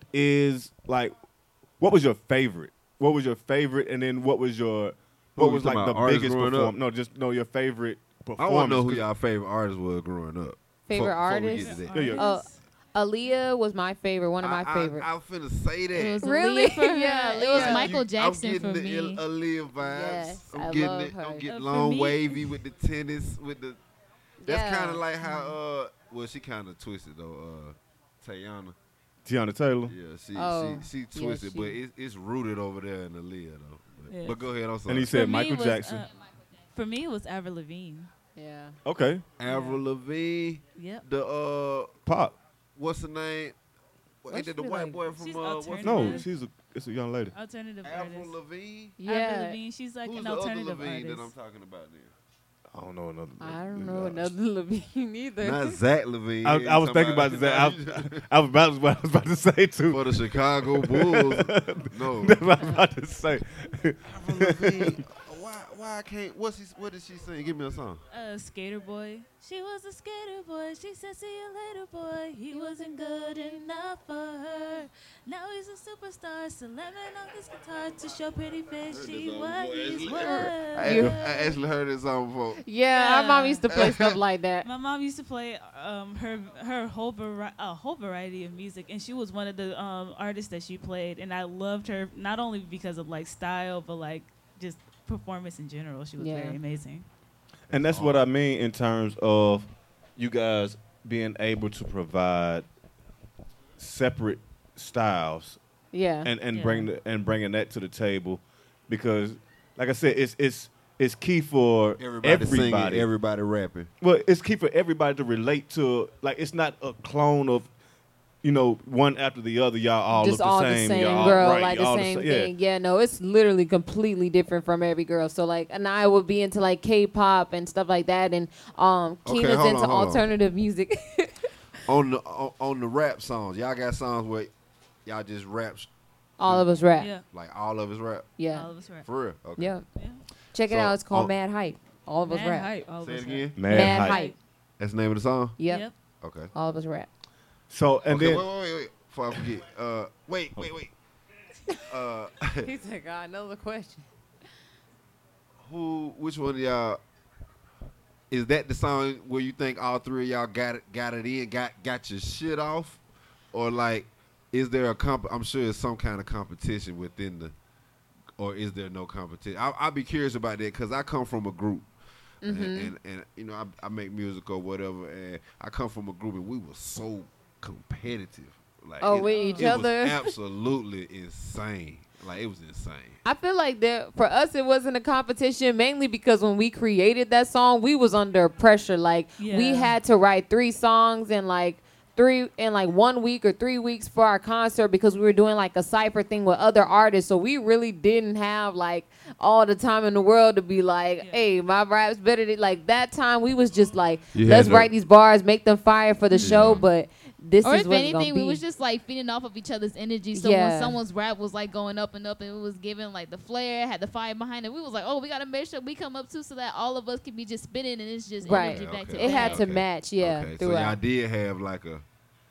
was your favorite? What was your favorite, and then what was like talking the about artists biggest growing up? performance? No, your favorite I performance. want to know who 'cause- y'all favorite artist was growing up. Favorite Before we get artist? to that. Yeah. Aaliyah was my favorite, one of my favorites. I finna say that. It was Really? Aaliyah for her. Yeah, It was Aaliyah. Michael Jackson I'm for getting me. the Aaliyah vibes. Yes, I I'm getting love it. her. I'm getting For long me- wavy with the tennis with the. That's Yeah. kind of like how well she kind of twisted though. Tayana. Tiana Taylor. Yeah, Oh, she yeah, twisted, she- but it's rooted over there in Aaliyah though. Yeah. But go ahead, I'm sorry. And he For said me, Michael it was, Jackson. For me, it was Avril Lavigne. Yeah. Okay, Avril Lavigne. Yep. The Pop. what's the name? What Ain't she that the be white like? boy from She's what's alternative. No, Mhm. it's a young lady. Alternative Avril artist. Lavigne? Avril Yeah. Lavigne. She's like Who's an the other alternative Lavigne artist. that I'm talking about then? I don't know another. I don't know another Levine either. Not Zach Levine. I was thinking about that. I was about to say too. For the Chicago Bulls. No. That's what I was about to say. Avril Lavigne. Why I can't? What did she sing? Give me a song. Skater boy. She was a skater boy. She said, "See you later, boy." He wasn't good enough for her. Now he's a superstar, slamming on his guitar to show pretty face. She what he's I worth. actually heard this song before. Yeah, our mom Yeah. used to play stuff like that. My mom used to play her whole variety of music, and she was one of the artists that she played, and I loved her not only because of like style, but like just performance in general. She was Yeah. very amazing. And that's what I mean in terms of you guys being able to provide separate styles Yeah. and Yeah. bringing that to the table, because like I said, it's it's key for Everybody singing, everybody. everybody rapping. Well, it's key for everybody to relate to. Like, it's not a clone of, one after the other. Y'all all Just look all the same. the same y'all, girl, right, like the y'all same sa- thing. Yeah, no, it's literally completely different from every girl. So like, and I would be into like K-pop and stuff like that, and Keena's hold into on, hold on. alternative music. On the rap songs, y'all got songs where y'all just raps All of us rap. Yeah. like all of us rap Yeah. All of us rap. for real. Okay. Yeah. Yeah. Check it So, out. It's called oh. Mad Hype. All of us Mad rap. hype. All of Say us it rap. again. Mad hype. Hype. That's the name of the song. Yep. Yep. Okay. All of us rap. So and Okay. then Wait. Before I forget. Wait. He said, "God, another question." Which one of y'all is that the song where you think all three of y'all got it in, got your shit off, or like, is there a I'm sure it's some kind of competition within the, or is there no competition? I'll be curious about that because I come from a group, and I make music or whatever, and I come from a group and we were so competitive, like With each it other. was absolutely insane. Like it was insane. I feel like for us it wasn't a competition mainly because when we created that song we was under pressure. Like we Yeah. had to write 3 songs in like 1 week or 3 weeks for our concert because we were doing like a cypher thing with other artists. So we really didn't have like all the time in the world to be like, hey, my rap's better than like that time. We was just like, You let's had to- write these bars, make them fire for the show. But this Or is if what it's gonna anything, we be. was just like feeding off of each other's energy. So Yeah. when someone's rap was like going up and up and it was giving like the flair, had the fire behind it, we was like, oh, we gotta make sure we come up too so that all of us can be just spinning and it's just Right. energy back to It had back. to match, yeah, Okay, so y'all throughout. did have like a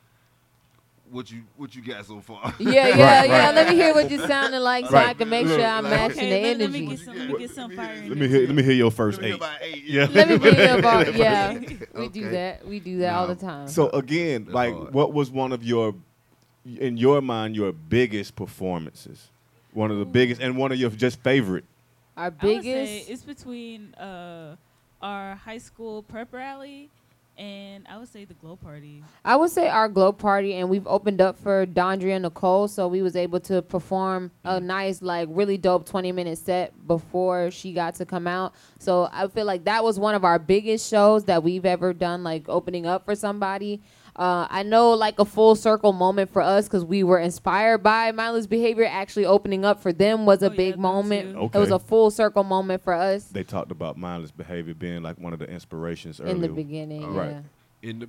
what you got so far? Yeah. Let me hear what you sounding like so Right. I can make sure I'm Like, matching the Let me energy. get some fire in let me hear your first Let me hear 8. about 8. Yeah. Let me get your bar. Yeah, we Okay. do that. We do that all the time. So again, That's like, hard. what was one of your, in your mind, your biggest performances? One of the biggest and one of your just favorite. Our I would say biggest. it's between our high school prep rally and I would say the glow party. I would say our glow party, and we've opened up for Dondria Nicole, so we was able to perform a nice, like, really dope 20-minute set before she got to come out. So I feel like that was one of our biggest shows that we've ever done, like opening up for somebody. I know, like, a full circle moment for us because we were inspired by Mindless Behavior. Actually opening up for them was a big them moment. too. Okay. It was a full circle moment for us They talked about mindless behavior being like one of the inspirations in the earlier. beginning. Right. Yeah. In the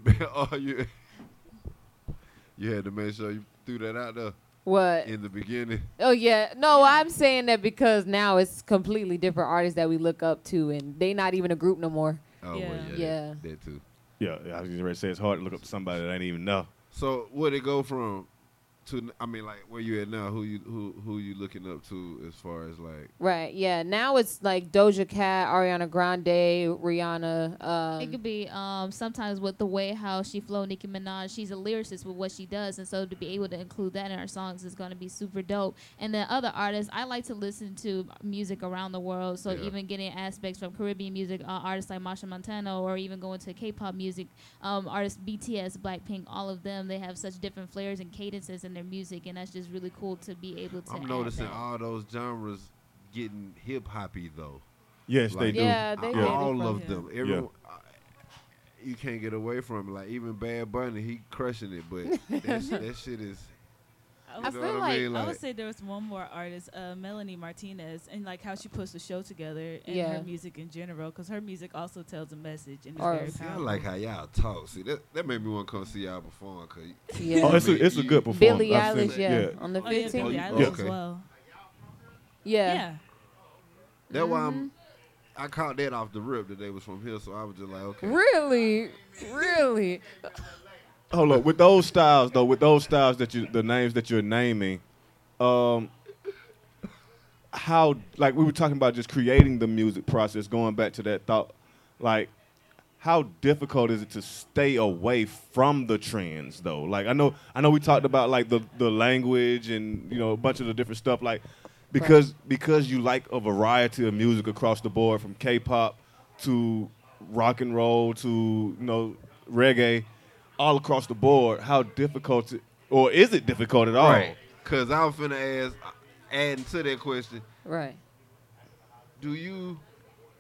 you had to make sure you threw that out there What? in the beginning. Oh yeah, no, I'm saying that because now it's completely different artists that we look up to, and they not even a group no more. Oh Yeah. well, Yeah. that too. Yeah, I was going to say it's hard to look up to somebody that I didn't even know. So where'd it go from to? I mean, like where you at now? Who you looking up to as far as like? Right. Yeah. Now it's like Doja Cat, Ariana Grande, Rihanna. It could be sometimes with the way how she flow, Nicki Minaj, she's a lyricist with what she does, and so to be able to include that in our songs is going to be super dope. And then other artists, I like to listen to music around the world, so Yeah. even getting aspects from Caribbean music, artists like Masha Montano, or even going to K-pop music, artists BTS, Blackpink, all of them, they have such different flares and cadences in their music, and that's just really cool to be able to I'm add noticing that. all those genres getting hip hoppy though. Yes, they Like, do. Yeah, they Yeah. all from of him. them. Everyone, you can't get away from it. Like even Bad Bunny, he crushing it, but that shit is. I You would, know feel what like- I mean? I would say there was one more artist, Melanie Martinez, and like how she puts the show together and Yeah. her music in general, because her music also tells a message and Or- it's very See, I powerful. like how y'all talk. See, that made me want to come see y'all perform. Cause Yeah. Oh, it's a good performance. Billie I've seen Eilish, it. yeah, on the Oh yeah, 15th. Billie Oh, Eilish okay. as well. Yeah. Yeah. that's why I caught that off the rip that they was from here, so I was just like, okay. Really, really. Hold up, with those styles though, the names that you're naming, how, like we were talking about just creating the music process, going back to that thought, like how difficult is it to stay away from the trends though? Like I know we talked about like the language and a bunch of the different stuff, like because you like a variety of music across the board, from K-pop to rock and roll to reggae, all across the board. How difficult or is it difficult at all? Right. Cause I was finna ask, adding to that question, Right. do you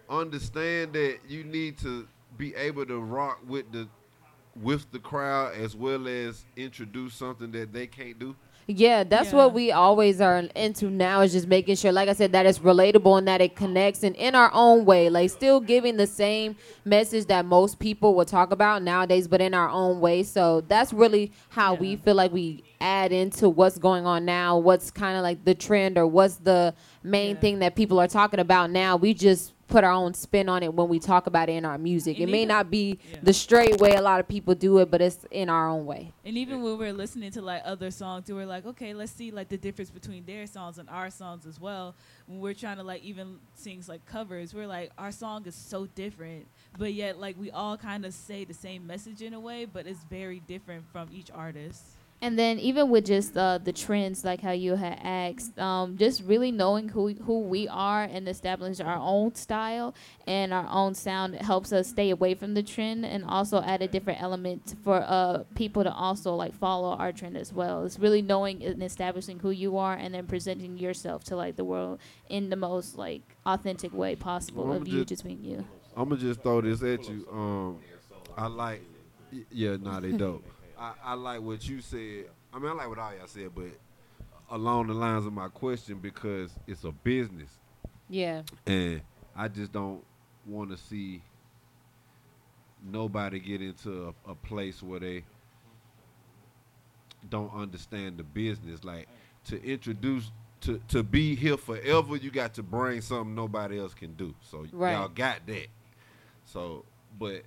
understand that you need to be able to rock with the crowd as well as introduce something that they can't do. Yeah, that's what we always are into now, is just making sure, like I said, that it's relatable and that it connects and in our own way, like still giving the same message that most people will talk about nowadays, but in our own way. So that's really how we feel like we add into what's going on now, what's kind of like the trend or what's the main thing that people are talking about now. We just put our own spin on it when we talk about it in our music. And it may not be the straight way a lot of people do it, but it's in our own way. And even when we're listening to like other songs, we're like, okay, let's see like the difference between their songs and our songs as well. When we're trying to like even sing like covers, we're like, our song is so different, but yet like we all kind of say the same message in a way, but it's very different from each artist. And then even with just the trends, like how you had asked, just really knowing who we are and establish our own style and our own sound helps us stay away from the trend and also add a different element for people to also like follow our trend as well. It's really knowing and establishing who you are and then presenting yourself to like the world in the most like authentic way possible of you just being you. I'm gonna just throw this at you. I like, they dope. I like what you said. I mean, I like what all y'all said, but along the lines of my question, because it's a business. Yeah. And I just don't want to see nobody get into a place where they don't understand the business. Like, to introduce, to be here forever, you got to bring something nobody else can do. So y'all got that. So, but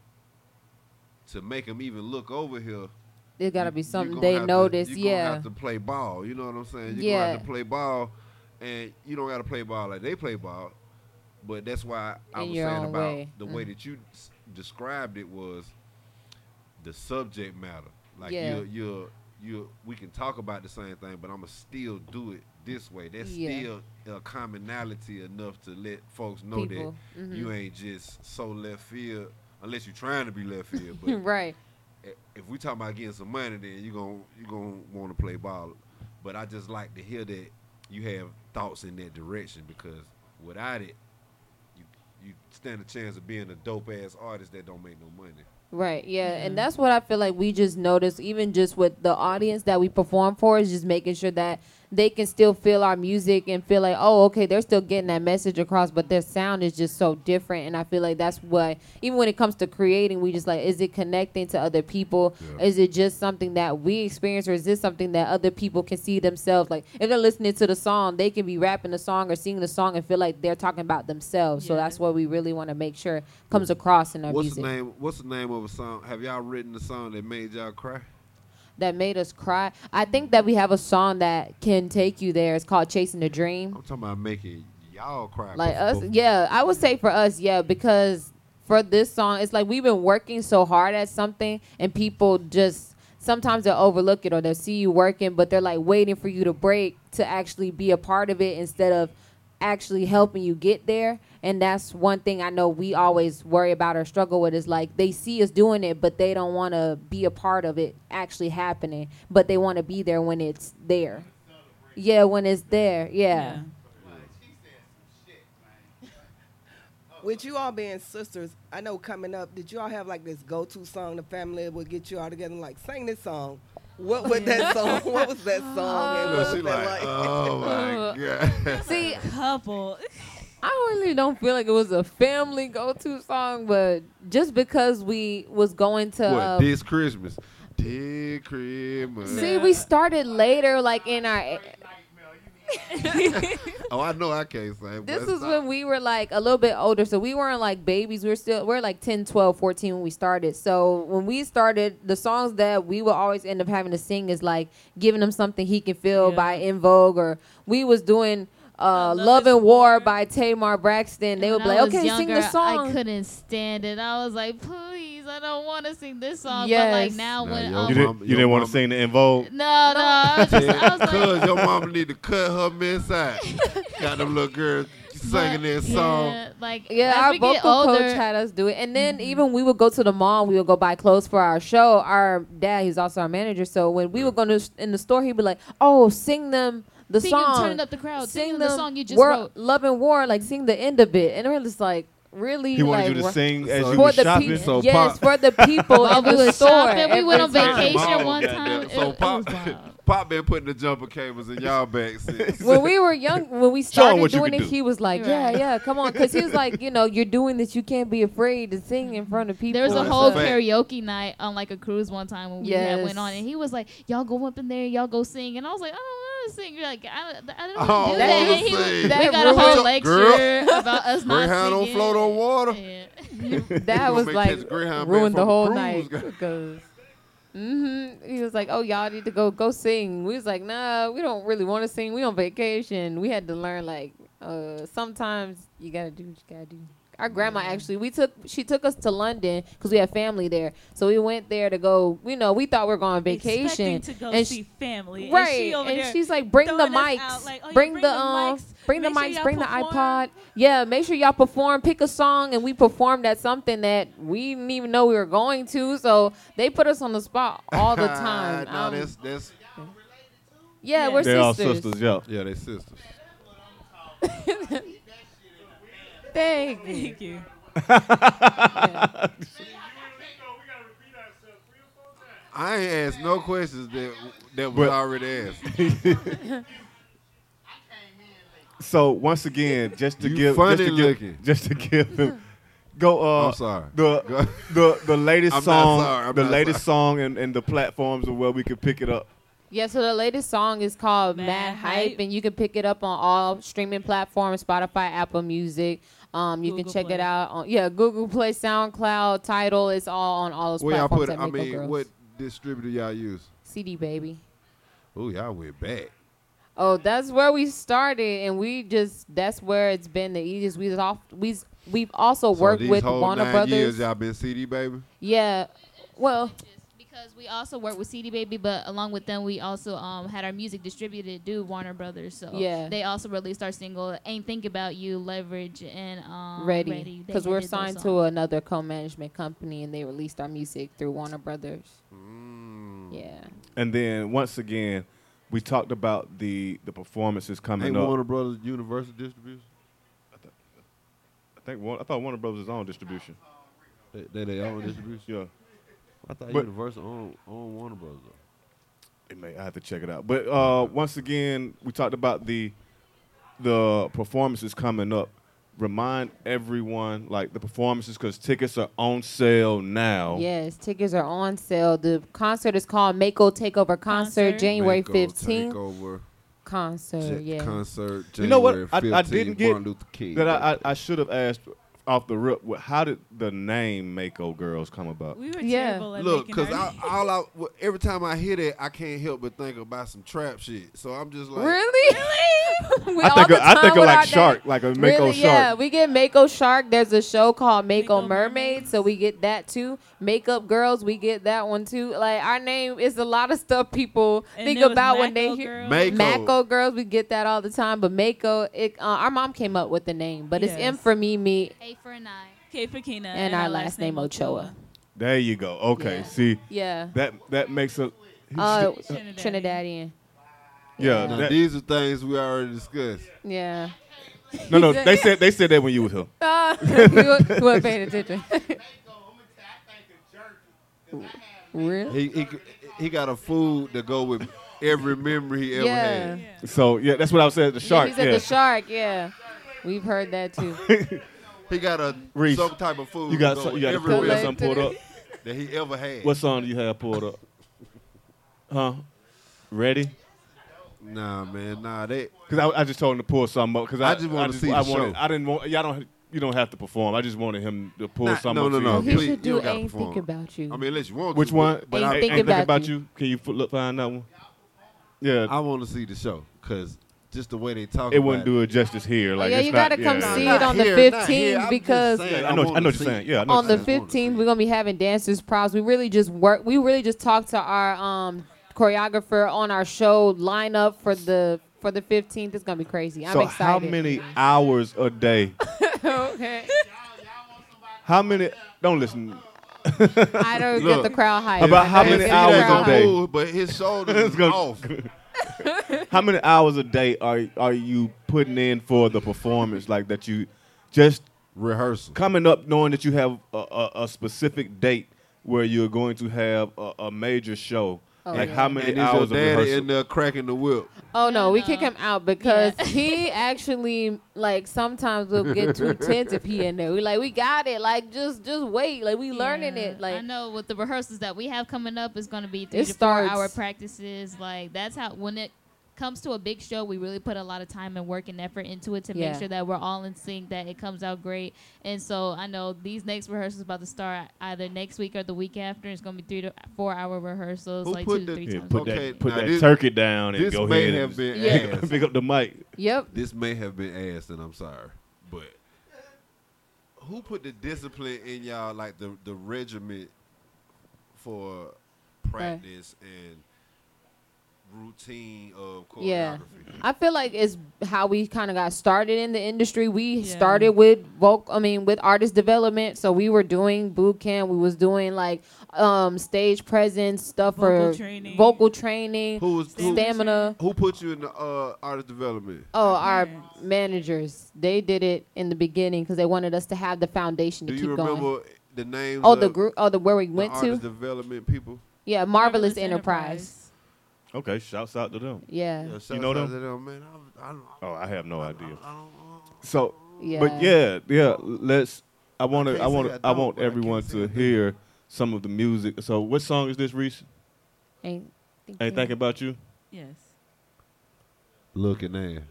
to make them even look over here, it gotta be something they notice. You're gonna have to play ball. You know what I'm saying? You're gonna have to play ball, and you don't gotta play ball like they play ball. But that's why I was saying about the way that you described it was the subject matter. Like you're we can talk about the same thing, but I'ma still do it this way. That's still a commonality enough to let folks know that you ain't just so left field, unless you're trying to be left field. But right. If we talk about getting some money, then you gonna want to play ball. But I just like to hear that you have thoughts in that direction, because without it, you stand a chance of being a dope ass artist that don't make no money. Right, yeah, and that's what I feel like we just noticed, even just with the audience that we perform for, is just making sure that they can still feel our music and feel like, oh, okay, they're still getting that message across, but their sound is just so different. And I feel like that's what, even when it comes to creating, we just like, is it connecting to other people? Yeah. Is it just something that we experience, or is this something that other people can see themselves? Like, if they're listening to the song, they can be rapping the song or singing the song and feel like they're talking about themselves. So that's what we really want to make sure comes across in our music. What's the name of a song? Have y'all written a song that made y'all cry? That made us cry? I think that we have a song that can take you there. It's called Chasing the Dream. I'm talking about making y'all cry. Like us? Yeah, I would say for us, yeah, because for this song, it's like we've been working so hard at something, and people just, sometimes they'll overlook it or they'll see you working, but they're like waiting for you to break to actually be a part of it instead of actually helping you get there. And that's one thing I know we always worry about or struggle with, is like they see us doing it, but they don't want to be a part of it actually happening, but they want to be there when it's there. Yeah, when it's there. Yeah. With you all being sisters, I know coming up, did you all have like this go-to song the family would get you all together and like sing this song? What was that song? What was that song? And what was that like? Oh my God. See, couple. I really don't feel like it was a family go-to song, but just because we was going to this Christmas. This Christmas. See, we started later, like in our. Oh, I know I can't sing. This was when we were like a little bit older, so we weren't like babies. We're like 10, 12, 14 when we started. So when we started, the songs that we would always end up having to sing is like Giving Him Something He Can Feel by In Vogue, or we was doing Love and War by Tamar Braxton. They would be like, okay, sing the song. I couldn't stand it. I was like, please, I don't want to sing this song. Yes. But like now when you didn't want to sing the In Vogue? No. I was like, cause your mama need to cut her inside. Got them little girls singing that song. Our vocal coach had us do it. And then even we would go to the mall, we would go buy clothes for our show. Our dad, he's also our manager. So when we would go in the store, he'd be like, oh, sing them the song. Turn up the crowd. Sing the song you just wrote. Love and War, like sing the end of it. And we're just like, really He wanted like you to sing as So you for were the shopping. people. So Yes, Pop- for the people While in we the was store. shopping, we went on every time. vacation Mall, one goddamn. time. So It Pop, was wild. Pop been putting the jumper cables in y'all back since. When we were young, when we Show 'em started what you doing can it, do. he was like, Right. yeah, come on. Because he was like, you're doing this. You can't be afraid to sing in front of people. There was a That's whole a fact. karaoke night on like a cruise one time when we had went Yes. on, and he was like, "Y'all go up in there, y'all go sing," and I was like, "I don't want to sing." You're like, I don't I want don't to do that. wanna And he was- sing. we That got a whole ruined- lecture Girl. about us not Greyhound don't singing. float on water. Yeah. That was make like catch Greyhound back ruined the from a whole cruise, night guy. because he was like, oh, y'all need to go sing. We was like, nah, we don't really want to sing. We on vacation. We had to learn like sometimes you gotta do what you gotta do. Our grandma actually, she took us to London because we had family there. So we went there to go. We thought we were going on vacation. Expecting to go and see family. Right, And, she over there she's like, bring the throwing us mics, out, like, oh, yeah, bring the mics. bring the Make sure mics, y'all bring the perform. iPod. Yeah, make sure y'all perform. Pick a song, and we performed at something that we didn't even know we were going to. So they put us on the spot all the time. No, that's yeah, we're They're all sisters. sisters, yeah. yeah, they sisters. Thank you. Thank you. I ain't asked no questions that was But- already asked. So once again, just to You give, funny looking. just to give him, go. I'm sorry. The latest I'm not song, sorry, I'm the not latest song, and the platforms of where we could pick it up. Yeah, so the latest song is called Mad Hype, and you can pick it up on all streaming platforms, Spotify, Apple Music. You Google can check Play. it out on Google Play, SoundCloud, Tidal. It's all on all those Where y'all platforms. put it? that I Mako mean, Girls. what distributor y'all use? CD Baby. Oh, y'all went back. Oh, that's where we started, and that's where it's been the easiest. We've also So worked these with whole Warner 9 Brothers. years y'all been CD baby. Yeah, well, Because we also work with CD Baby, but along with them, we also had our music distributed through Warner Brothers. So Yeah. they also released our single "Ain't Think About You," Leverage, and Ready, They because we're did those signed songs. to another co-management company, and they released our music through Warner Brothers. Yeah. And then once again, we talked about the performances coming Ain't up. Warner Brothers Universal Distribution? I thought Warner Brothers is on distribution. They own distribution? Yeah. I thought But- Universal own Warner Brothers. I have to check it out. But once again, we talked about the performances coming up. Remind everyone, like, the performances, because tickets are on sale now. Yes, tickets are on sale. The concert is called Mako Takeover Concert, January Mako 15th. Takeover Concert, yeah. concert. You know what? January I 15th, didn't get Martin Luther King that. I should have asked off the rip. How did the name Mako Girls come about? We were Yeah. terrible at Look, making because our every time I hear that, I can't help but think about some trap shit. So I'm just like, Really? We I all think the of, I time think of with like our Shark, name. like a Mako Really? Shark. Yeah, we get Mako Shark. There's a show called Mako Mako Mermaid, so we get that too. Makeup Girls, we get that one too. Like, our name is a lot of stuff people And think there was about when they Mako hear Girls. Mako Girls. We get that all the time, but Mako, our mom came up with the name, but it's M Yes. for me, A for an I. K for Kina, and our last name Ochoa. There you go. Okay, Yeah. see Yeah. that makes a Trinidadian. yeah. now, that- these are things we already discussed. Yeah. no, they said that when you was here. You weren't paying attention. Really? He got a food to go with every memory he ever Yeah. had. So yeah, that's what I was saying. The shark. Yeah, he said the shark. Yeah, we've heard that too. He got a Reese, some type of food. You got to go some, with you got a every pull, you got memory something pulled up. that he ever had. What song do you have pulled up? Huh? Ready? Nah, man, nah. Because I just told him to pull something up. Because I just wanted to see the wanted, show. I didn't want. Y'all don't. You don't have to perform. I just wanted him to pull Nah, something no, up. no, to no. you. He Please, should you do don't gotta Ain't Think perform. About You. I mean, unless you want Which to. one? But Ain't I, Think Ain't About Think About You. You. Can you find that one? Yeah. I want to see the show because just the way they talk. It about wouldn't do it justice here. Like, yeah, it's you not- gotta come yeah, see yeah. it on the Here, not 15th here. I'm just because saying, Yeah, I know what wanna you're see saying. it. Yeah, I know on what the you're saying. 15th we're gonna be having dancers props. We really just talked to our choreographer on our show lineup for the 15th. It's gonna be crazy. I'm So excited. how many hours a day? Okay. How many? Don't listen. I don't get Look, the crowd hype. About how I don't many get the hours crowd a day? hype. Move, but his shoulders It's is gonna- off. How many hours a day are you putting in for the performance? Like that you just rehearsal. Coming up, knowing that you have a specific date where you're going to have a major show. Oh, like yeah. how many And is hours your of daddy rehearsal? in there cracking the whip? Oh no, we kick him out because he actually like sometimes will get too tense if he in there. We like we got it, like just wait, like we learning Yeah. it. Like I know with the rehearsals that we have coming up, it's going to be 3 It to 4 starts- hour practices. Like that's how when it comes to a big show, we really put a lot of time and work and effort into it to Yeah. make sure that we're all in sync, that it comes out great. And so I know these next rehearsals about to start either next week or the week after. It's going to be 3 to 4 hour rehearsals, Who like put 2 to the- 3 Yeah, times. put a Okay, week. that now this- turkey down and This go may ahead have and been Yeah. asked. pick up the mic. yep. This may have been asked, and I'm sorry, but who put the discipline in y'all, like the regiment for practice and routine of choreography? Yeah. I feel like it's how we kind of got started in the industry. We Yeah. started with with artist development. So we were doing boot camp. We was doing like stage presence stuff Vocal for training. vocal training, Who stamina. Who put you in the artist development? Oh, our parents. managers, they did it in the beginning because they wanted us to have the foundation Do to you keep remember going. the names? Oh, of the group. Oh, the where we the went artist to. development people? Yeah, Marvelous Enterprise. Okay, shouts out to them. Yeah. Yeah, shout know out them? to them, man. I Oh, I have no idea. I don't, So, Yeah. but yeah. Let's. I want can't say I I don't, want but I everyone can't say to I do. hear some of the music. So, what song is this, Reese? Ain't Ain't thinking about you. Yes. looking at.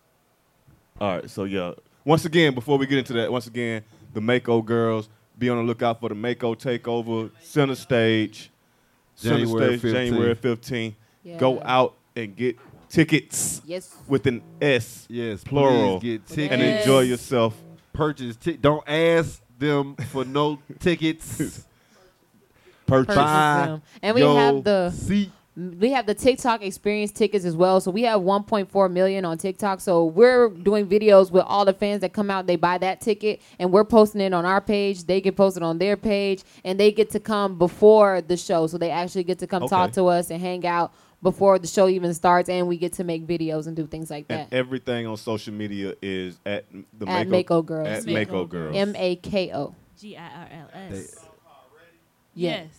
All right, so yeah. Once again, before we get into that, the Mako girls, be on the lookout for the Mako takeover center stage. January 15th. January 15th. Yeah. Go out and get tickets Yes. with an S, Yes, plural, please get With tickets. and Yes. enjoy yourself. Purchase. Don't ask them for no tickets. Purchase. Buy them. And we your have the seat. We have the TikTok experience tickets as well. So we have 1.4 million on TikTok. So we're doing videos with all the fans that come out. They buy that ticket and we're posting it on our page. They get posted on their page and they get to come before the show. So they actually get to come talk Okay. to us and hang out before the show even starts. And we get to make videos and do things like And that. everything on social media is at the At Mako Girls. At Mako Mako Girls. Girls. MAKO. GIRLS. Yeah. Yes.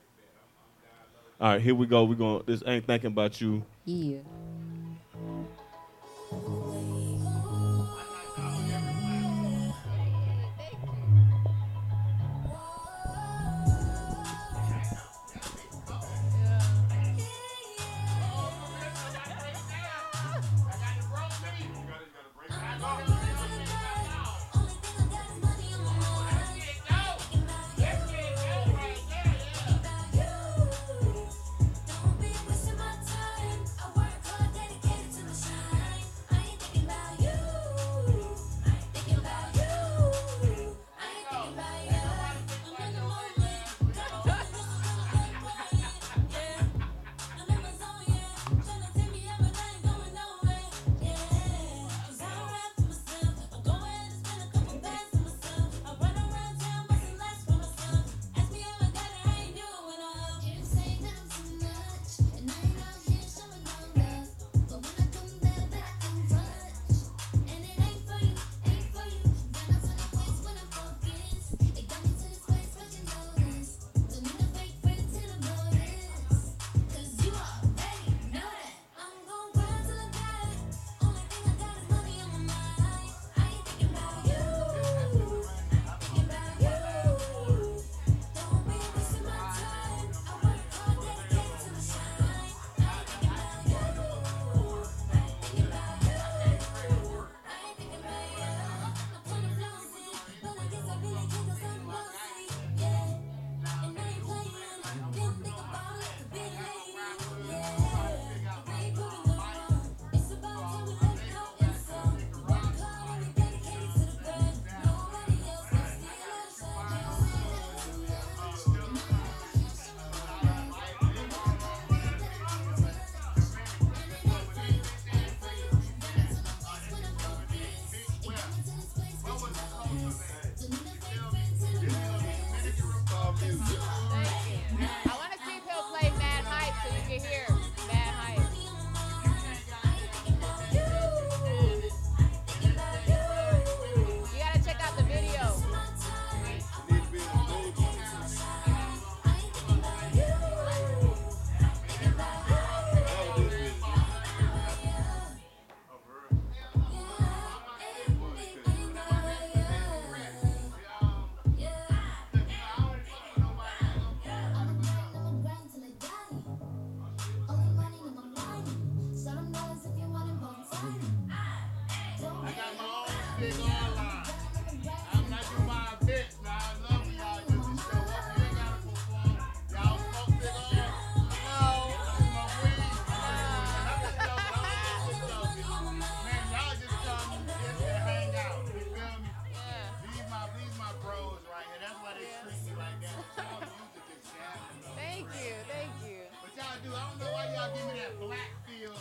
All right, here we go. This ain't thinking about you. Yeah. Don't be wasting my time. I work hard.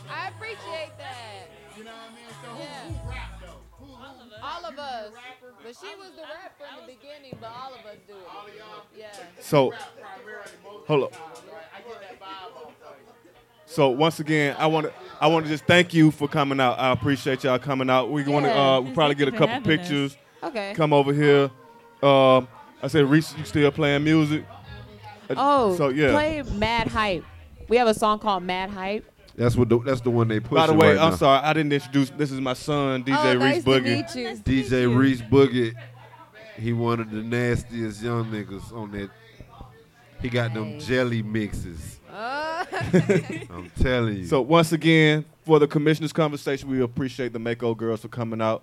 I appreciate that. You know what I mean? So Yeah. who rap though? All of us. But she was the rapper in the beginning, but all of us do it. All of y'all? Yeah. So, Primarily most hold up. of the time, right? I get that vibe off of you. So once again, I want to just thank you for coming out. I appreciate y'all coming out. We want to Yeah. probably get a for couple having us. pictures. Okay. Come over here. I said, Reese, you still playing music? Oh, so yeah. play Mad Hype. We have a song called Mad Hype. That's the one they pushing By the way, right I'm now. sorry, I didn't introduce. This is my son, DJ oh, Reese nice Boogie. to meet you. DJ Reese Boogie. He one of the nastiest young niggas on that. He got them jelly mixes. I'm telling you. So once again, for the commissioner's conversation, we appreciate the Mako girls for coming out.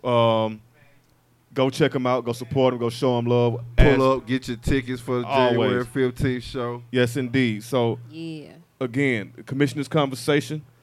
Go check them out. Go support them. Go show them love. Pull up, get your tickets for the January Always. 15th show. Yes, indeed. So Yeah. again, the commissioner's conversation.